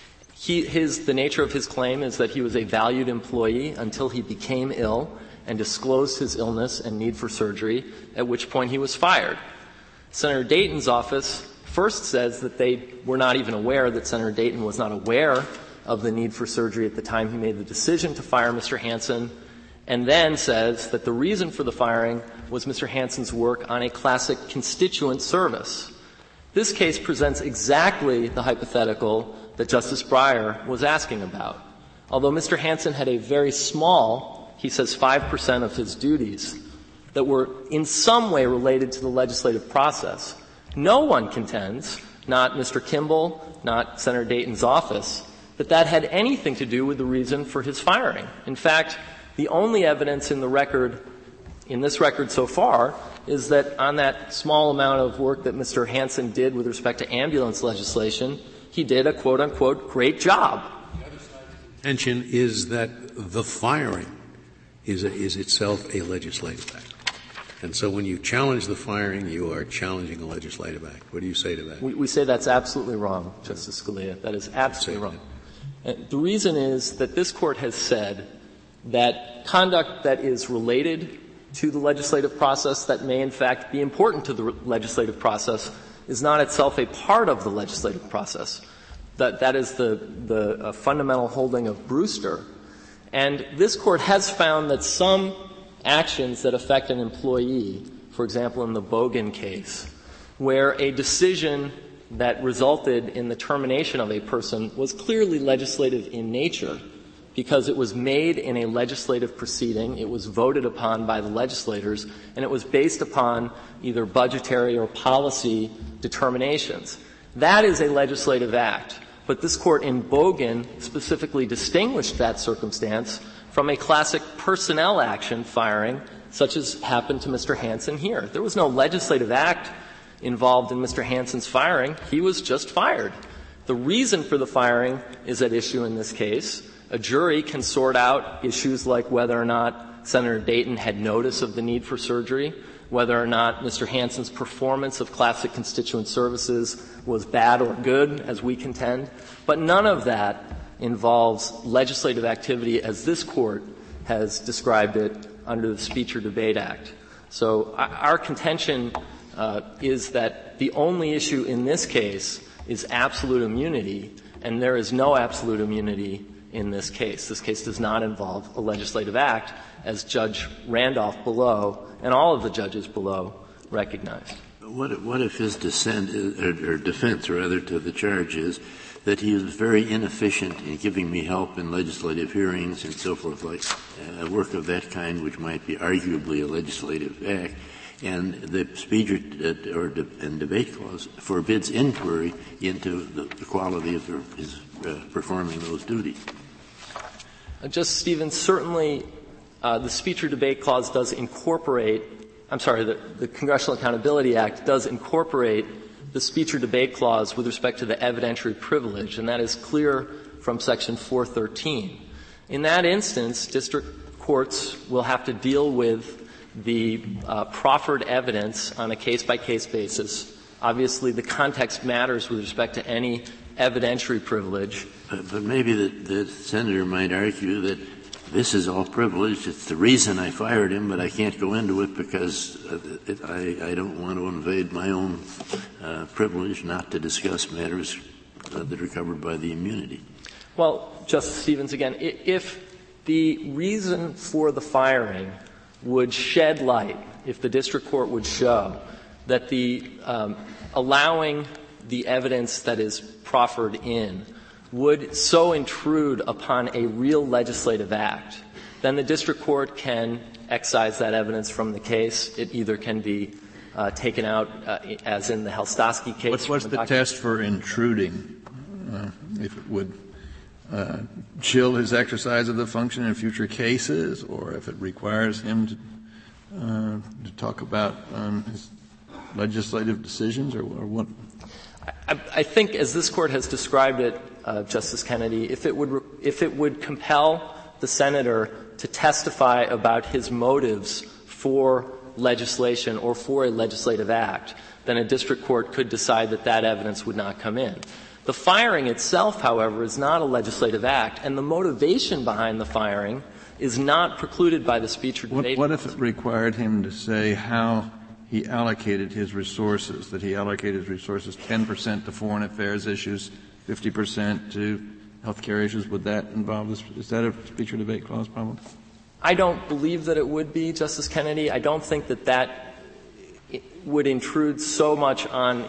Speaker 9: He, his, the nature of his claim is that he was a valued employee until he became ill and disclosed his illness and need for surgery, at which point he was fired. Senator Dayton's office first says that they were not even aware, that Senator Dayton was not aware of the need for surgery at the time he made the decision to fire Mister Hansen, and then says that the reason for the firing was Mister Hansen's work on a classic constituent service. This case presents exactly the hypothetical that Justice Breyer was asking about. Although Mister Hansen had a very small, he says five percent of his duties, that were in some way related to the legislative process, no one contends, not Mister Kimball, not Senator Dayton's office, that that had anything to do with the reason for his firing. In fact, the only evidence in the record, in this record so far, is that on that small amount of work that Mister Hansen did with respect to ambulance legislation, he did a quote-unquote great job.
Speaker 4: The other side's contention is that the firing is, a, is itself a legislative act. And so when you challenge the firing, you are challenging a legislative act. What do you say to that?
Speaker 9: We, we say that's absolutely wrong, Justice Scalia. That is absolutely wrong. Uh, the reason is that this Court has said that conduct that is related to the legislative process, that may in fact be important to the re- legislative process, is not itself a part of the legislative process. That, that is the, the uh, fundamental holding of Brewster. And this Court has found that some actions that affect an employee, for example in the Bogan case, where a decision that resulted in the termination of a person was clearly legislative in nature because it was made in a legislative proceeding, it was voted upon by the legislators, and it was based upon either budgetary or policy determinations. That is a legislative act. But this Court in Bogan specifically distinguished that circumstance from a classic personnel action firing, such as happened to Mister Hansen here. There was no legislative act involved in Mister Hansen's firing. He was just fired. The reason for the firing is at issue in this case. A jury can sort out issues like whether or not Senator Dayton had notice of the need for surgery, whether or not Mister Hansen's performance of classic constituent services was bad or good, as we contend. But none of that involves legislative activity as this Court has described it under the Speech or Debate Act. So our contention uh, is that the only issue in this case is absolute immunity, and there is no absolute immunity in this case. This case does not involve a legislative act, as Judge Randolph below and all of the judges below recognized.
Speaker 1: What if, what if his dissent is, or, or defense, rather, to the charge is that he was very inefficient in giving me help in legislative hearings and so forth, like uh, work of that kind, which might be arguably a legislative act, and the speech or, or de- and debate clause forbids inquiry into the, the quality of the, his uh, performing those duties?
Speaker 9: Uh, Justice Stevens, certainly uh, the Speech or Debate Clause does incorporate, I'm sorry, the, the Congressional Accountability Act does incorporate the speech or debate clause with respect to the evidentiary privilege, and that is clear from Section four thirteen. In that instance, district courts will have to deal with the uh, proffered evidence on a case-by-case basis. Obviously, the context matters with respect to any evidentiary privilege.
Speaker 1: But, but maybe the, the senator might argue that this is all privileged. It's the reason I fired him, but I can't go into it because uh, it, I, I don't want to invade my own uh, privilege not to discuss matters uh, that are covered by the immunity.
Speaker 9: Well, Justice Stevens, again, if the reason for the firing would shed light, if the district court would show that the um, allowing the evidence that is proffered in would so intrude upon a real legislative act, then the district court can excise that evidence from the case. It either can be uh, taken out, uh, as in the Helstosky case.
Speaker 8: What's, what's the, the test for intruding? Uh, if it would uh, chill his exercise of the function in future cases, or if it requires him to, uh, to talk about um, his legislative decisions, or, or what?
Speaker 9: I, I think, as this Court has described it, uh, Justice Kennedy, if it would re- if it would compel the senator to testify about his motives for legislation or for a legislative act, then a district court could decide that that evidence would not come in. The firing itself, however, is not a legislative act, and the motivation behind the firing is not precluded by the speech or debate.
Speaker 8: What, what if it required him to say how he allocated his resources, that he allocated his resources ten percent to foreign affairs issues, fifty percent to health care issues? Would that involve this? Is that a speech or debate clause problem?
Speaker 9: I don't believe that it would be, Justice Kennedy. I don't think that that would intrude so much on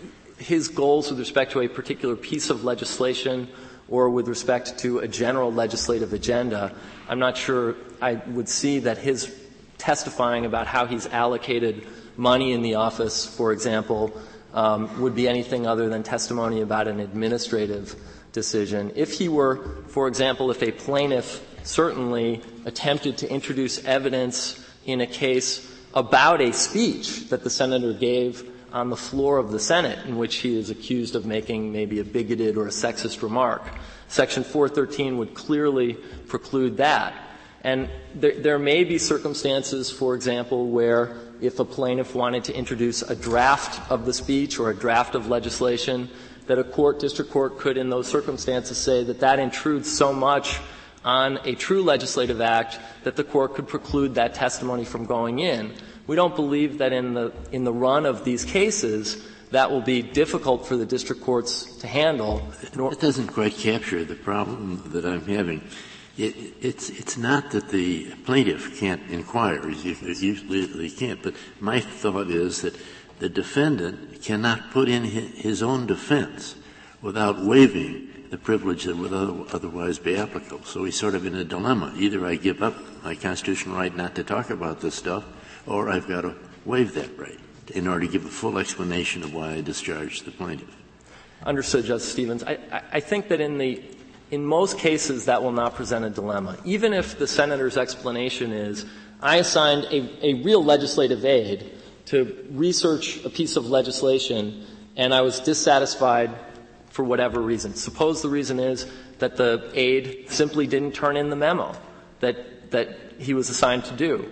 Speaker 9: his goals with respect to a particular piece of legislation or with respect to a general legislative agenda. I'm not sure I would see that his testifying about how he's allocated money in the office, for example, um, would be anything other than testimony about an administrative decision. If he were, for example, if a plaintiff certainly attempted to introduce evidence in a case about a speech that the senator gave on the floor of the Senate in which he is accused of making maybe a bigoted or a sexist remark, Section four thirteen would clearly preclude that. And there, there may be circumstances, for example, where if a plaintiff wanted to introduce a draft of the speech or a draft of legislation, that a court, district court, could in those circumstances say that that intrudes so much on a true legislative act that the court could preclude that testimony from going in. We don't believe that in the in the run of these cases that will be difficult for the district courts to handle.
Speaker 1: It doesn't quite capture the problem that I'm having. It, it's it's not that the plaintiff can't inquire. Usually they can't. But my thought is that the defendant cannot put in his own defense without waiving the privilege that would otherwise be applicable. So he's sort of in a dilemma. Either I give up my constitutional right not to talk about this stuff, or I've got to waive that right in order to give a full explanation of why I discharged the plaintiff.
Speaker 9: Understood, Justice Stevens. I, I think that in the in most cases that will not present a dilemma. Even if the senator's explanation is, I assigned a, a real legislative aid to research a piece of legislation and I was dissatisfied for whatever reason. Suppose the reason is that the aide simply didn't turn in the memo that that he was assigned to do.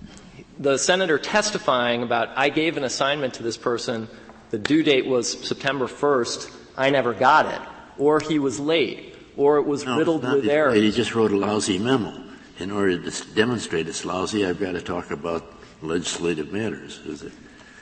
Speaker 9: The senator testifying about, I gave an assignment to this person, the due date was September first, I never got it, or he was late, or it was
Speaker 1: no,
Speaker 9: riddled
Speaker 1: with
Speaker 9: with errors.
Speaker 1: He just wrote a lousy memo. In order to demonstrate it's lousy, I've got to talk about legislative matters, is it?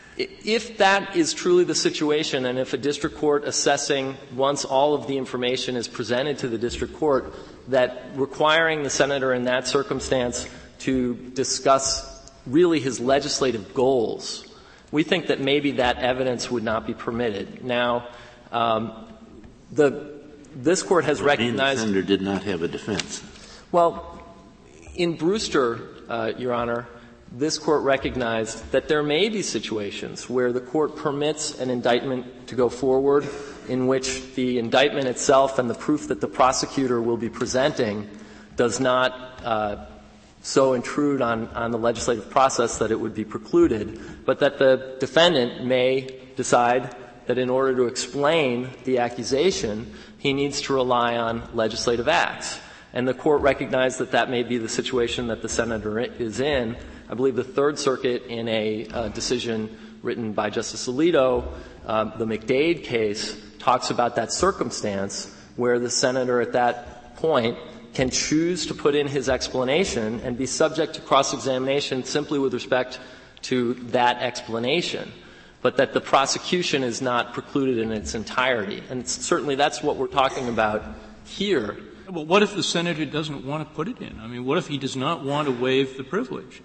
Speaker 9: If that is truly the situation, and if a district court assessing once all of the information is presented to the district court, that requiring the senator in that circumstance to discuss really his legislative goals, we think that maybe that evidence would not be permitted. Now, um, the this court has
Speaker 1: but
Speaker 9: recognized
Speaker 1: the senator did not have a defense.
Speaker 9: Well, in Brewster, uh, Your Honor, this court recognized that there may be situations where the court permits an indictment to go forward in which the indictment itself and the proof that the prosecutor will be presenting does not uh, so intrude on, on the legislative process that it would be precluded, but that the defendant may decide that in order to explain the accusation, he needs to rely on legislative acts. And the Court recognized that that may be the situation that the Senator is in. I believe the Third Circuit, in a uh, decision written by Justice Alito, uh, the McDade case, talks about that circumstance where the Senator at that point can choose to put in his explanation and be subject to cross-examination simply with respect to that explanation, but that the prosecution is not precluded in its entirety. And certainly that's what we're talking about here.
Speaker 5: Well, what if the Senator doesn't want to put it in? I mean, what if he does not want to waive the privilege?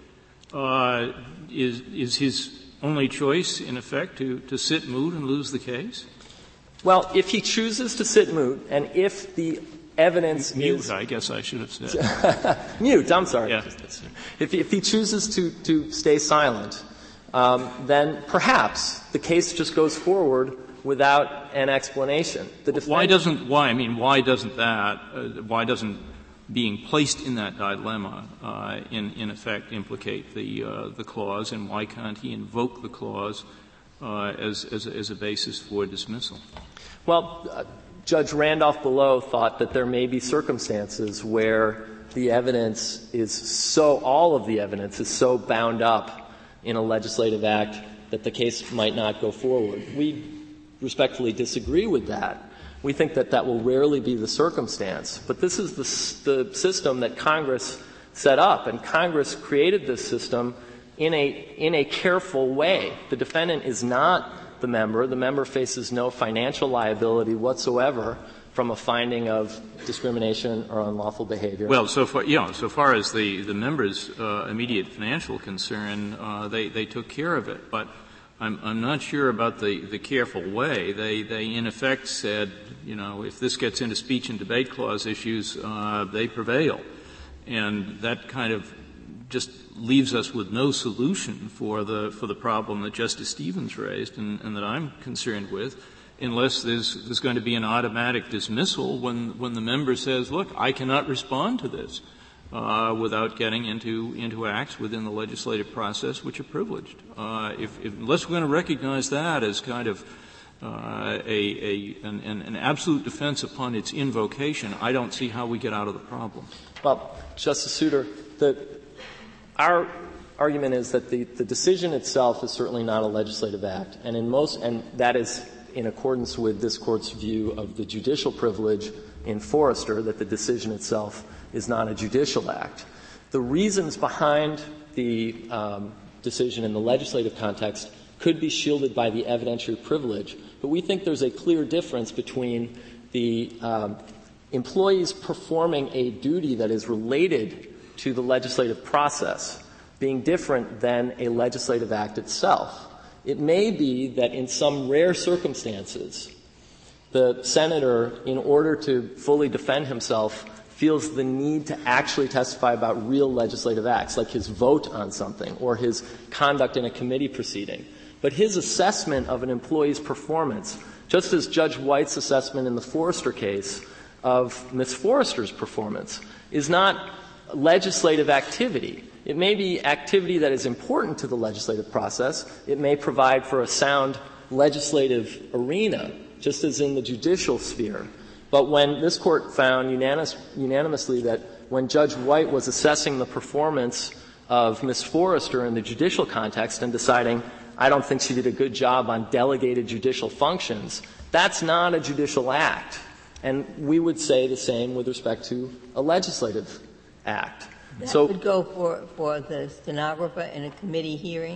Speaker 5: Uh, is, is his only choice, in effect, to, to sit moot and lose the case?
Speaker 9: Well, if he chooses to sit moot, and if the evidence
Speaker 5: mute,
Speaker 9: is...
Speaker 5: I guess I should have said.
Speaker 9: Mute, I'm sorry.
Speaker 5: Yeah.
Speaker 9: If, if he chooses to, to stay silent, um, then perhaps the case just goes forward without an explanation. The defense,
Speaker 5: why doesn't, why, I mean, why doesn't that, uh, why doesn't being placed in that dilemma, uh, in, in effect implicate the, uh, the clause, and why can't he invoke the clause, uh, as, as, as a basis for dismissal?
Speaker 9: Well, uh, Judge Randolph below thought that there may be circumstances where the evidence is so, all of the evidence is so bound up in a legislative act that the case might not go forward. We respectfully disagree with that. We think that that will rarely be the circumstance. But this is the, the system that Congress set up, and Congress created this system in a, in a careful way. The defendant is not the member. The member faces no financial liability whatsoever from a finding of discrimination or unlawful behavior.
Speaker 5: Well, so far, yeah, so far as the, the member's uh, immediate financial concern, uh, they, they took care of it. But I'm, I'm not sure about the, the careful way. They, they in effect said, you know, if this gets into speech and debate clause issues, uh, they prevail. And that kind of just leaves us with no solution for the, for the problem that Justice Stevens raised and, and that I'm concerned with, unless there's, there's going to be an automatic dismissal when, when the member says, look, I cannot respond to this, uh, without getting into, into acts within the legislative process which are privileged. Uh, if, if, unless we're going to recognize that as kind of, uh, a, a, an, an absolute defense upon its invocation, I don't see how we get out of the problem.
Speaker 9: Well, Justice Souter, the, our argument is that the, the decision itself is certainly not a legislative act, and in most, and that is in accordance with this Court's view of the judicial privilege in Forrester, that the decision itself is not a judicial act. The reasons behind the um, decision in the legislative context could be shielded by the evidentiary privilege, but we think there's a clear difference between the um, employees performing a duty that is related to the legislative process being different than a legislative act itself. It may be that in some rare circumstances, the senator, in order to fully defend himself, feels the need to actually testify about real legislative acts, like his vote on something or his conduct in a committee proceeding. But his assessment of an employee's performance, just as Judge White's assessment in the Forrester case of Miz Forrester's performance, is not legislative activity. It may be activity that is important to the legislative process. It may provide for a sound legislative arena, just as in the judicial sphere. But when this Court found unanimous, unanimously that when Judge White was assessing the performance of Miz Forrester in the judicial context and deciding, I don't think she did a good job on delegated judicial functions, that's not a judicial act. And we would say the same with respect to a legislative act.
Speaker 3: That
Speaker 9: so,
Speaker 3: would go for, for the stenographer in a committee hearing?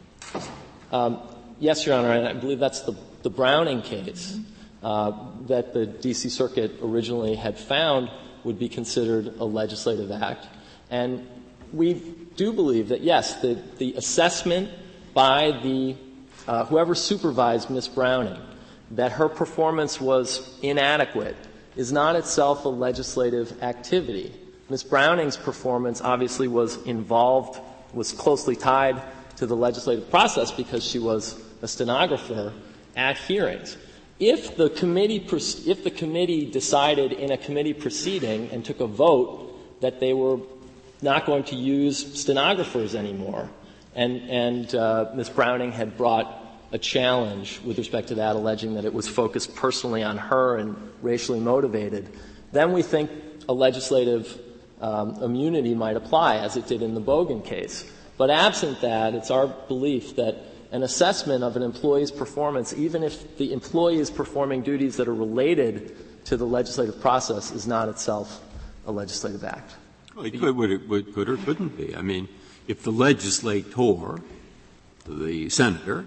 Speaker 9: Um, yes, Your Honor, and I believe that's the, the Browning case
Speaker 3: mm-hmm.
Speaker 9: uh, that the D C Circuit originally had found would be considered a legislative act. And we do believe that, yes, the, the assessment by the uh, whoever supervised Miz Browning that her performance was inadequate is not itself a legislative activity. Miz Browning's performance obviously was involved, was closely tied to the legislative process because she was a stenographer at hearings. If the committee, if the committee decided in a committee proceeding and took a vote that they were not going to use stenographers anymore, and, and uh, Miz Browning had brought a challenge with respect to that, alleging that it was focused personally on her and racially motivated, then we think a legislative um, immunity might apply, as it did in the Bogan case. But absent that, it's our belief that an assessment of an employee's performance, even if the employee is performing duties that are related to the legislative process, is not itself a legislative act.
Speaker 7: Well, it could, would it would, could or couldn't be. I mean, if the legislator, the senator,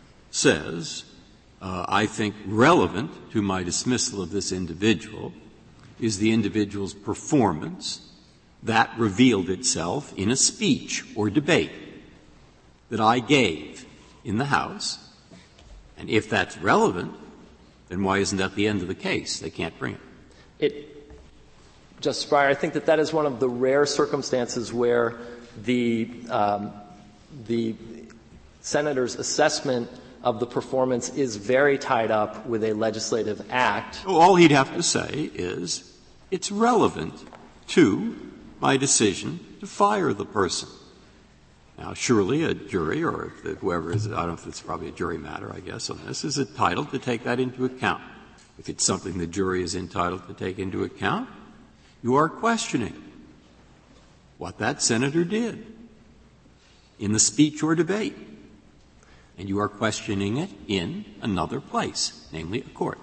Speaker 7: says, uh, I think relevant to my dismissal of this individual is the individual's performance that revealed itself in a speech or debate that I gave in the House, and if that's relevant, then why isn't that the end of the case? They can't bring it.
Speaker 9: It, Justice Breyer, I think that that is one of the rare circumstances where the um, the senator's assessment of the performance is very tied up with a legislative act.
Speaker 7: Well, all he'd have to say is it's relevant to my decision to fire the person. Now, surely a jury, or whoever is, I don't know if it's probably a jury matter, I guess, on this, is entitled to take that into account. If it's something the jury is entitled to take into account, you are questioning what that senator did in the speech or debate. And you are questioning it in another place, namely a court.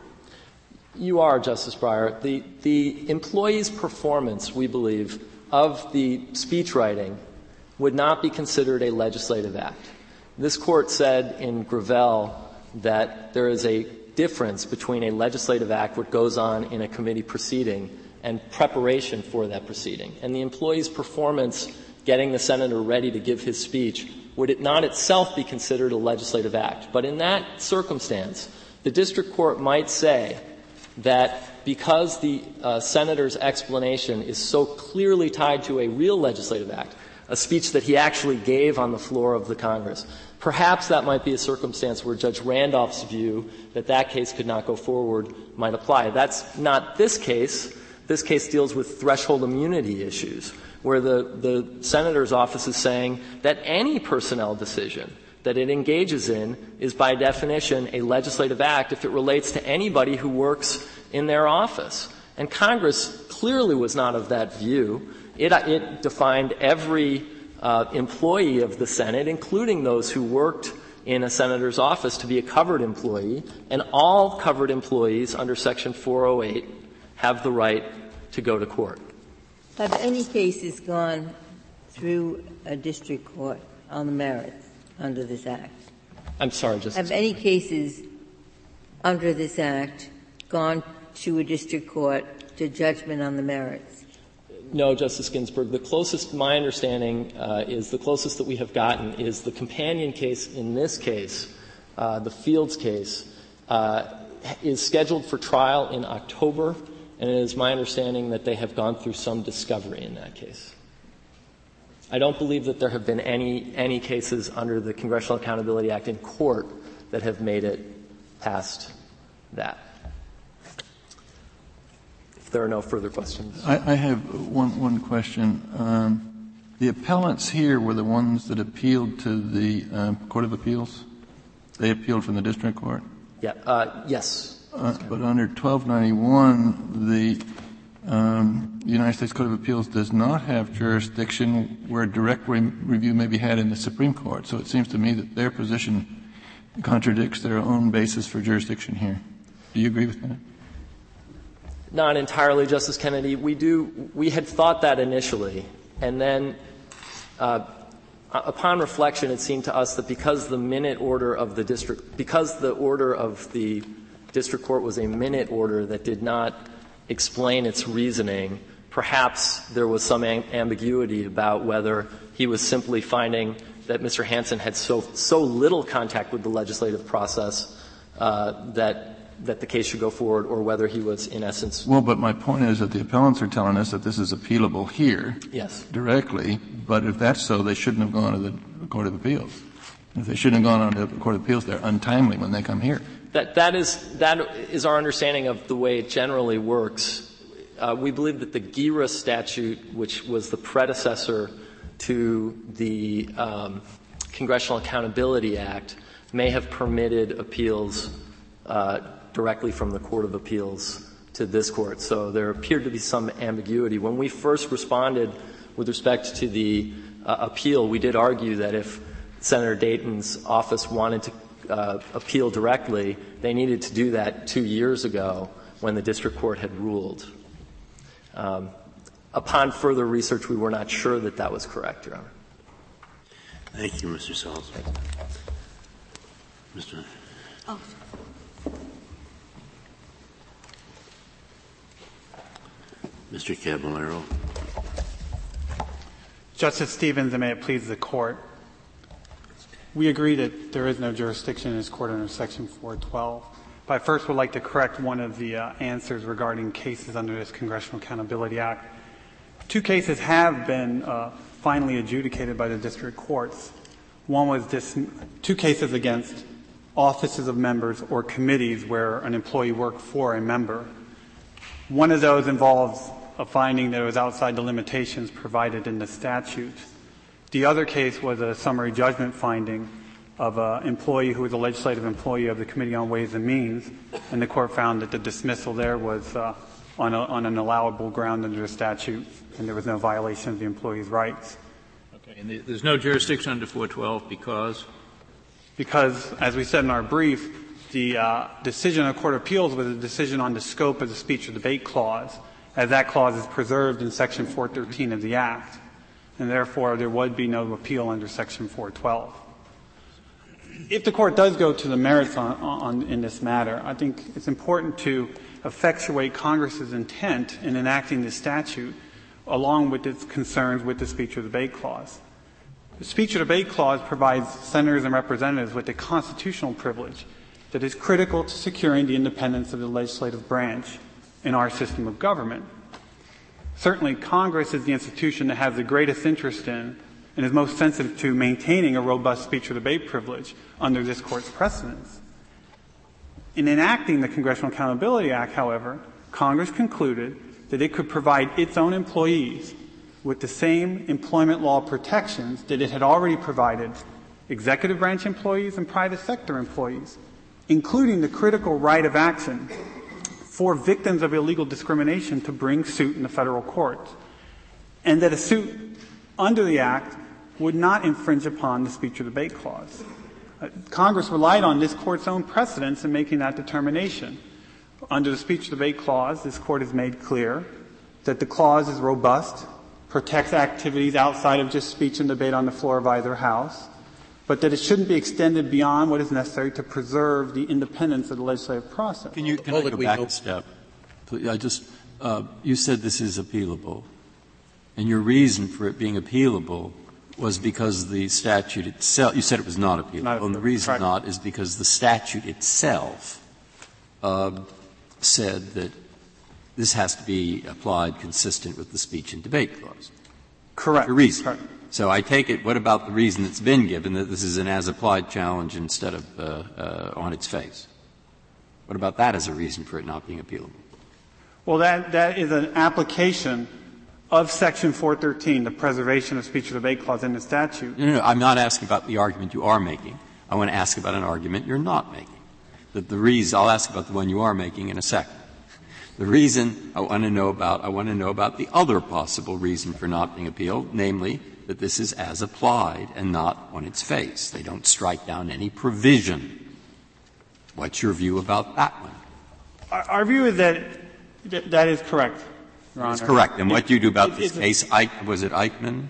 Speaker 9: You are, Justice Breyer. The, the employee's performance, we believe, of the speech writing would not be considered a legislative act. This Court said in Gravel that there is a difference between a legislative act, what goes on in a committee proceeding, and preparation for that proceeding. And the employee's performance getting the senator ready to give his speech would it not itself be considered a legislative act. But in that circumstance, the district court might say that because the uh, senator's explanation is so clearly tied to a real legislative act, a speech that he actually gave on the floor of the Congress, perhaps that might be a circumstance where Judge Randolph's view that that case could not go forward might apply. That's not this case. This case deals with threshold immunity issues, where the, the senator's office is saying that any personnel decision that it engages in is by definition a legislative act if it relates to anybody who works in their office. And Congress clearly was not of that view. It, it defined every uh, employee of the Senate, including those who worked in a senator's office, to be a covered employee, and all covered employees under Section four oh eight have the right to go to court.
Speaker 3: Have any cases gone through a district court on the merits under this Act?
Speaker 9: I'm sorry, Justice.
Speaker 3: Have any cases under this Act gone to a district court to judgment on the merits?
Speaker 9: No, Justice Ginsburg. The closest, my understanding, uh, is the closest that we have gotten is the companion case in this case, uh, the Fields case, uh, is scheduled for trial in October, and it is my understanding that they have gone through some discovery in that case. I don't believe that there have been any, any cases under the Congressional Accountability Act in court that have made it past that. If there are no further questions.
Speaker 8: I, I have one, one question. Um, the appellants here were the ones that appealed to the uh, Court of Appeals? They appealed from the district court?
Speaker 9: Yeah, uh, yes.
Speaker 8: Uh, but under twelve ninety-one, the um, United States Court of Appeals does not have jurisdiction where direct re- review may be had in the Supreme Court. So it seems to me that their position contradicts their own basis for jurisdiction here. Do you agree with that?
Speaker 9: Not entirely, Justice Kennedy. We do. We had thought that initially, and then, uh, upon reflection, it seemed to us that because the minute order of the district, because the order of the district court was a minute order that did not explain its reasoning, perhaps there was some am- ambiguity about whether he was simply finding that Mister Hansen had so so little contact with the legislative process uh, that that the case should go forward, or whether he was, in essence.
Speaker 8: Well, but my point is that the appellants are telling us that this is appealable here.
Speaker 9: Yes.
Speaker 8: Directly, but if that's so, they shouldn't have gone to the Court of Appeals. If they shouldn't have gone on to the Court of Appeals, they're untimely when they come here.
Speaker 9: That, that is, that is our understanding of the way it generally works. Uh, we believe that the GERA statute, which was the predecessor to the um, Congressional Accountability Act, may have permitted appeals uh, directly from the Court of Appeals to this Court. So there appeared to be some ambiguity. When we first responded with respect to the uh, appeal, we did argue that if Senator Dayton's office wanted to uh, appeal directly, they needed to do that two years ago when the district court had ruled. Um, upon further research, we were not sure that that was correct, Your Honor.
Speaker 1: Thank you, Mister Salz. Mister Oh. Mister Caballero.
Speaker 10: Justice Stevens, and may it please the Court, we agree that there is no jurisdiction in this Court under Section four twelve. But I first would like to correct one of the uh, answers regarding cases under this Congressional Accountability Act. Two cases have been uh, finally adjudicated by the district courts. One was this, two cases against offices of members or committees where an employee worked for a member. One of those involves a finding that it was outside the limitations provided in the statute. The other case was a summary judgment finding of an employee who was a legislative employee of the Committee on Ways and Means, and the Court found that the dismissal there was uh, on, a, on an allowable ground under the statute, and there was no violation of the employee's rights.
Speaker 5: Okay, and there's no jurisdiction under four twelve because?
Speaker 10: Because, as we said in our brief, the uh, decision of the Court of Appeals was a decision on the scope of the speech or debate clause, as that clause is preserved in Section four thirteen of the Act, and therefore there would be no appeal under Section four twelve. If the Court does go to the merits on, on, in this matter, I think it's important to effectuate Congress's intent in enacting this statute along with its concerns with the speech or debate clause. The speech or debate clause provides senators and representatives with a constitutional privilege that is critical to securing the independence of the legislative branch in our system of government. Certainly, Congress is the institution that has the greatest interest in and is most sensitive to maintaining a robust speech or debate privilege under this Court's precedents. In enacting the Congressional Accountability Act, however, Congress concluded that it could provide its own employees with the same employment law protections that it had already provided executive branch employees and private sector employees, including the critical right of action for victims of illegal discrimination to bring suit in the federal courts, and that a suit under the Act would not infringe upon the speech or debate clause. Uh, Congress relied on this Court's own precedents in making that determination. Under the speech or debate clause, this Court has made clear that the clause is robust, protects activities outside of just speech and debate on the floor of either house, but that it shouldn't be extended beyond what is necessary to preserve the independence of the legislative process.
Speaker 7: Can you can I go back a step? I just uh, you said this is appealable, and your reason for it being appealable was because the statute itself. You said it was not appealable, not and the reason right. not is because the statute itself uh, said that this has to be applied consistent with the speech and debate clause.
Speaker 10: Correct.
Speaker 7: Your reason.
Speaker 10: Correct.
Speaker 7: So I take it, what about the reason that's been given, that this is an as-applied challenge instead of uh, uh, on its face? What about that as a reason for it not being appealable?
Speaker 10: Well, that, that is an application of Section four thirteen, the preservation of speech or debate clause in the statute.
Speaker 7: No, no, no, I'm not asking about the argument you are making. I want to ask about an argument you're not making. That the reason, I'll ask about the one you are making in a second. The reason I want to know about, I want to know about the other possible reason for not being appealed, namely that this is as applied and not on its face. They don't strike down any provision. What's your view about that one?
Speaker 10: Our, our view is that that, that is correct, Your Honor.
Speaker 7: That's correct. And
Speaker 10: it,
Speaker 7: what do you do about
Speaker 10: it,
Speaker 7: this case? Ike, was it Eichmann?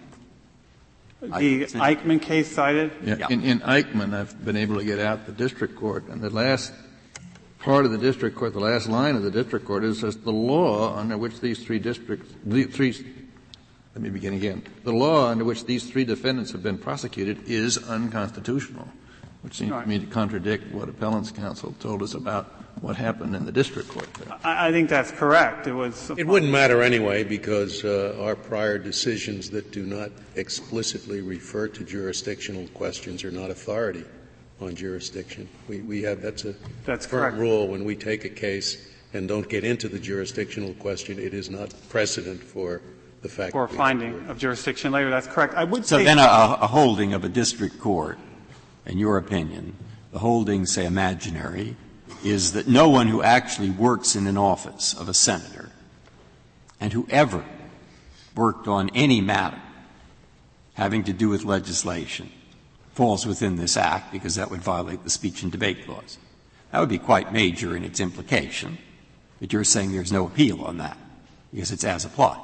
Speaker 10: The Eichmann case cited?
Speaker 8: Yeah. yeah. In, in Eichmann, I've been able to get out the district court, and the last part of the district court, the last line of the district court is says the law under which these three districts, the three, let me begin again. The law under which these three defendants have been prosecuted is unconstitutional, which seems right. to me to contradict what appellant's counsel told us about what happened in the district court there.
Speaker 10: I, I think that's correct. It was.
Speaker 4: It wouldn't matter anyway because uh, our prior decisions that do not explicitly refer to jurisdictional questions are not authority on jurisdiction. We, we have that's a
Speaker 10: that's
Speaker 4: current
Speaker 10: correct.
Speaker 4: rule when we take a case and don't get into the jurisdictional question. It is not precedent for the fact
Speaker 10: for finding of jurisdiction later. That's correct. I would
Speaker 7: so
Speaker 10: say
Speaker 7: then a, a holding of a district court, in your opinion, the holding, say, imaginary, is that no one who actually works in an office of a senator and whoever worked on any matter having to do with legislation falls within this Act, because that would violate the speech and debate clause. That would be quite major in its implication, but you're saying there's no appeal on that because it's as applied.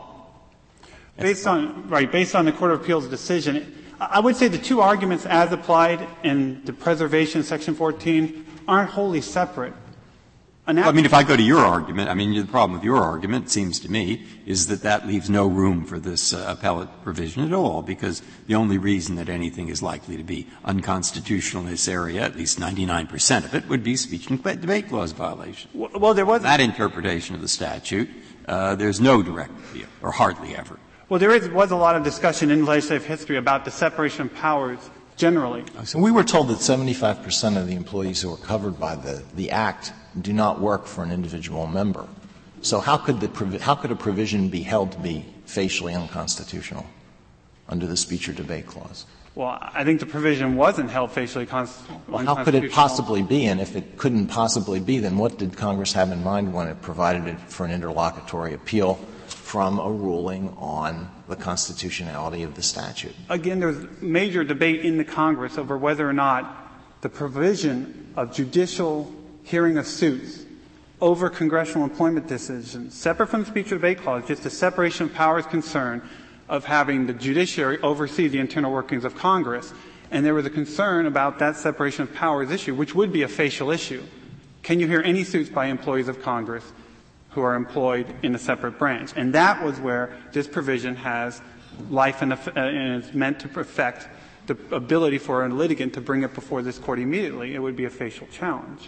Speaker 10: Based on, right, based on the Court of Appeals decision, I would say the two arguments as applied in the preservation of Section fourteen aren't wholly separate.
Speaker 7: Well, I mean, if I go to your argument, I mean, the problem with your argument, it seems to me, is that that leaves no room for this uh, appellate provision at all, because the only reason that anything is likely to be unconstitutional in this area, at least ninety-nine percent of it, would be speech and debate clause violation.
Speaker 10: Well, there was
Speaker 7: that interpretation of the statute. Uh, there's no direct appeal, or hardly ever.
Speaker 10: Well, there is, was a lot of discussion in legislative history about the separation of powers generally.
Speaker 6: So we were told that seventy-five percent of the employees who are covered by the, the Act do not work for an individual member. So how could the provi- how could a provision be held to be facially unconstitutional under the speech or debate clause?
Speaker 10: Well, I think the provision wasn't held facially constitutional.
Speaker 6: Well, how could it possibly be? And if it couldn't possibly be, then what did Congress have in mind when it provided it for an interlocutory appeal from a ruling on the constitutionality of the statute?
Speaker 10: Again, there's major debate in the Congress over whether or not the provision of judicial hearing of suits over congressional employment decisions, separate from the speech or debate clause, just the separation of powers concern of having the judiciary oversee the internal workings of Congress. And there was a concern about that separation of powers issue, which would be a facial issue. Can you hear any suits by employees of Congress who are employed in a separate branch? And that was where this provision has life and, uh, and is meant to perfect the ability for a litigant to bring it before this court immediately. It would be a facial challenge.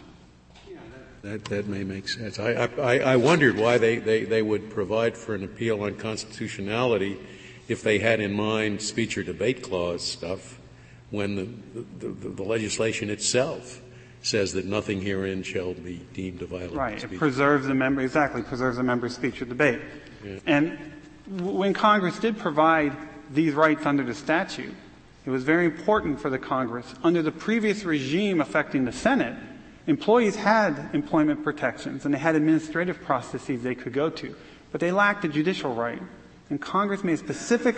Speaker 4: That, that may make sense. I, I, I wondered why they, they, they would provide for an appeal on constitutionality if they had in mind speech or debate clause stuff when the, the, the, the legislation itself says that nothing herein shall be deemed a violation.
Speaker 10: Right. It preserves the member, exactly, preserves the member's speech or debate. Yeah. And w- when Congress did provide these rights under the statute, it was very important for the Congress. Under the previous regime affecting the Senate, employees had employment protections and they had administrative processes they could go to, but they lacked a judicial right. And Congress made a specific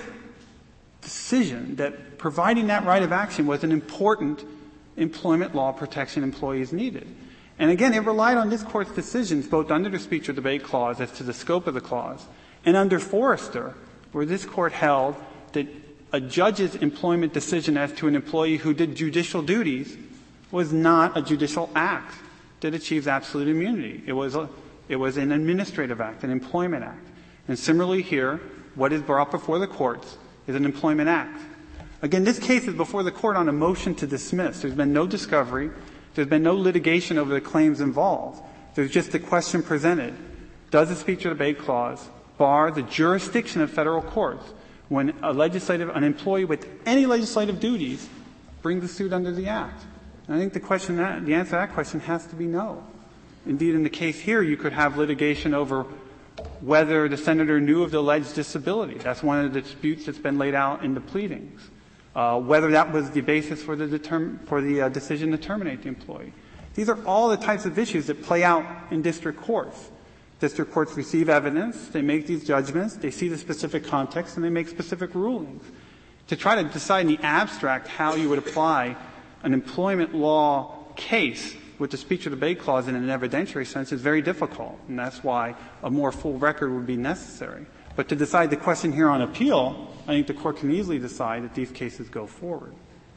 Speaker 10: decision that providing that right of action was an important employment law protection employees needed. And again, it relied on this Court's decisions both under the speech or debate clause as to the scope of the clause and under Forrester, where this Court held that a judge's employment decision as to an employee who did judicial duties was not a judicial act that achieves absolute immunity. It was a, it was an administrative act, an employment act. And similarly here, what is brought before the courts is an employment act. Again, this case is before the court on a motion to dismiss. There's been no discovery. There's been no litigation over the claims involved. There's just a question presented. Does the speech or debate clause bar the jurisdiction of federal courts when a legislative, an employee with any legislative duties brings a suit under the act? And I think the question, that, the answer to that question has to be no. Indeed, in the case here, you could have litigation over whether the senator knew of the alleged disability. That's one of the disputes that's been laid out in the pleadings. Uh, whether that was the basis for the, determ- for the uh, decision to terminate the employee. These are all the types of issues that play out in district courts. District courts receive evidence, they make these judgments, they see the specific context, and they make specific rulings. To try to decide in the abstract how you would apply an employment law case with the speech or debate clause in an evidentiary sense is very difficult, and that's why a more full record would be necessary. But to decide the question here on appeal, I think the Court can easily decide that these cases go forward.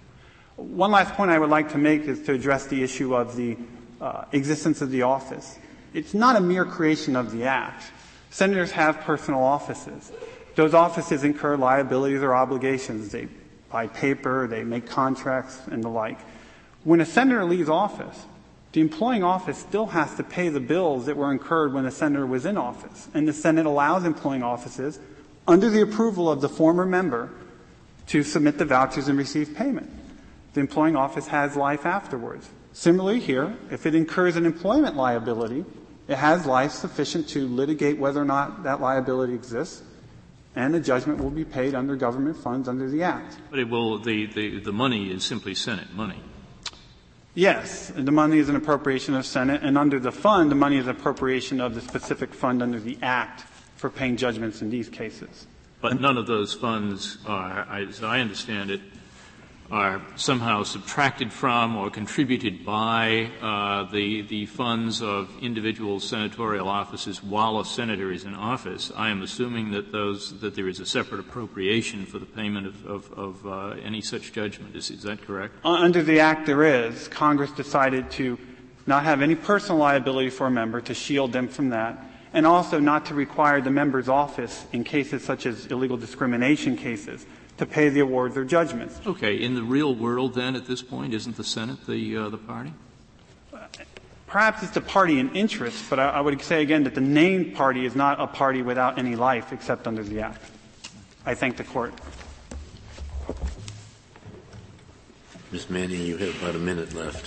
Speaker 10: One last point I would like to make is to address the issue of the uh, existence of the office. It's not a mere creation of the Act. Senators have personal offices. Those offices incur liabilities or obligations. They buy paper, they make contracts, and the like. When a senator leaves office, the employing office still has to pay the bills that were incurred when the senator was in office. And the Senate allows employing offices, under the approval of the former member, to submit the vouchers and receive payment. The employing office has life afterwards. Similarly here, if it incurs an employment liability, it has life sufficient to litigate whether or not that liability exists, and the judgment will be paid under government funds under the Act.
Speaker 5: But it will, the, the, the money is simply Senate money.
Speaker 10: Yes, the money is an appropriation of Senate, and under the fund, the money is an appropriation of the specific fund under the Act for paying judgments in these cases.
Speaker 5: But none of those funds are, as I understand it, are somehow subtracted from or contributed by uh, the the funds of individual senatorial offices while a senator is in office. I am assuming that those that there is a separate appropriation for the payment of, of, of uh, any such judgment. Is, is that correct?
Speaker 10: Uh, under the Act, there is. Congress decided to not have any personal liability for a member, to shield them from that, and also not to require the member's office in cases such as illegal discrimination cases to pay the awards or judgments.
Speaker 5: Okay. In the real world, then, at this point, isn't the Senate the uh, the party?
Speaker 10: Perhaps it's the party in interest, but I, I would say again that the named party is not a party without any life except under the Act. I thank the Court.
Speaker 1: Miz Manning, you have about a minute left.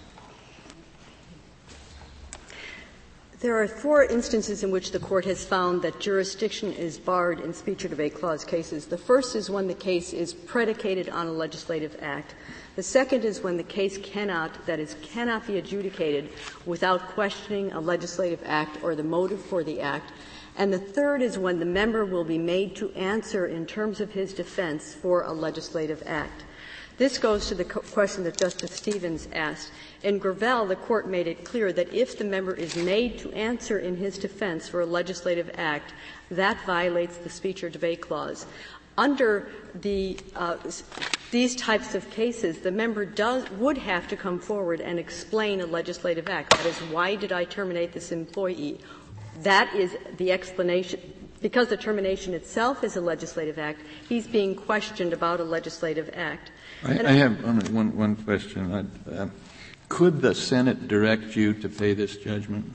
Speaker 2: There are four instances in which the Court has found that jurisdiction is barred in speech or debate clause cases. The first is when the case is predicated on a legislative act. The second is when the case cannot, that is, cannot be adjudicated without questioning a legislative act or the motive for the act. And the third is when the member will be made to answer in terms of his defense for a legislative act. This goes to the question that Justice Stevens asked. In Gravel, the Court made it clear that if the member is made to answer in his defense for a legislative act, that violates the speech or debate clause. Under the uh, these types of cases, the member does would have to come forward and explain a legislative act. That is, why did I terminate this employee? That is the explanation. Because the termination itself is a legislative act, he's being questioned about a legislative act.
Speaker 8: I, I have only one, one question. I, uh, could the Senate direct you to pay this judgment?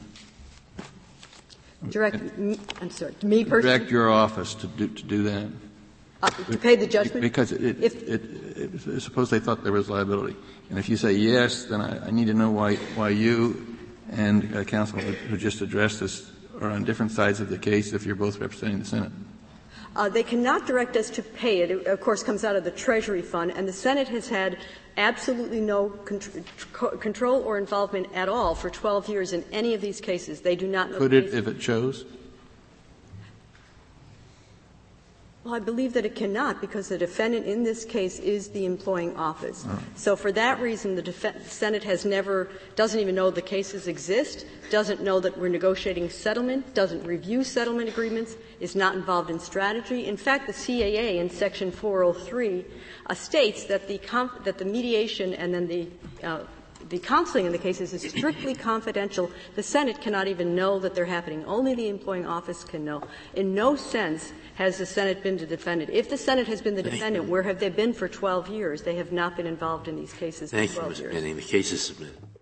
Speaker 2: Direct me, I'm sorry, to me personally?
Speaker 8: Direct your office to do, to do that?
Speaker 2: Uh, to pay the judgment?
Speaker 8: Because it, it,
Speaker 2: if,
Speaker 8: it, it, it, suppose they thought there was liability. And if you say yes, then I, I need to know why, why you and uh, counsel who, who just addressed this are on different sides of the case if you're both representing the Senate.
Speaker 2: Uh, they cannot direct us to pay it. It, of course, comes out of the Treasury Fund, and the Senate has had absolutely no contr- control or involvement at all for twelve years in any of these cases. They do not know.
Speaker 8: Could it if it chose?
Speaker 2: Well, I believe that it cannot, because the defendant in this case is the employing office.
Speaker 8: Right.
Speaker 2: So for that reason, the def- Senate has never, doesn't even know the cases exist, doesn't know that we're negotiating settlement, doesn't review settlement agreements, is not involved in strategy. In fact, the C A A in Section four oh three uh, states that the, comp- that the mediation and then the uh, the counseling in the cases is strictly confidential. The Senate cannot even know that they're happening. Only the employing office can know. In no sense has the Senate been the defendant. If the Senate has been the defendant, where have they been for twelve years? They have not been involved in these cases
Speaker 1: Thank
Speaker 2: for twelve
Speaker 1: you, Miz
Speaker 2: years.
Speaker 1: Penning. The case is submitted.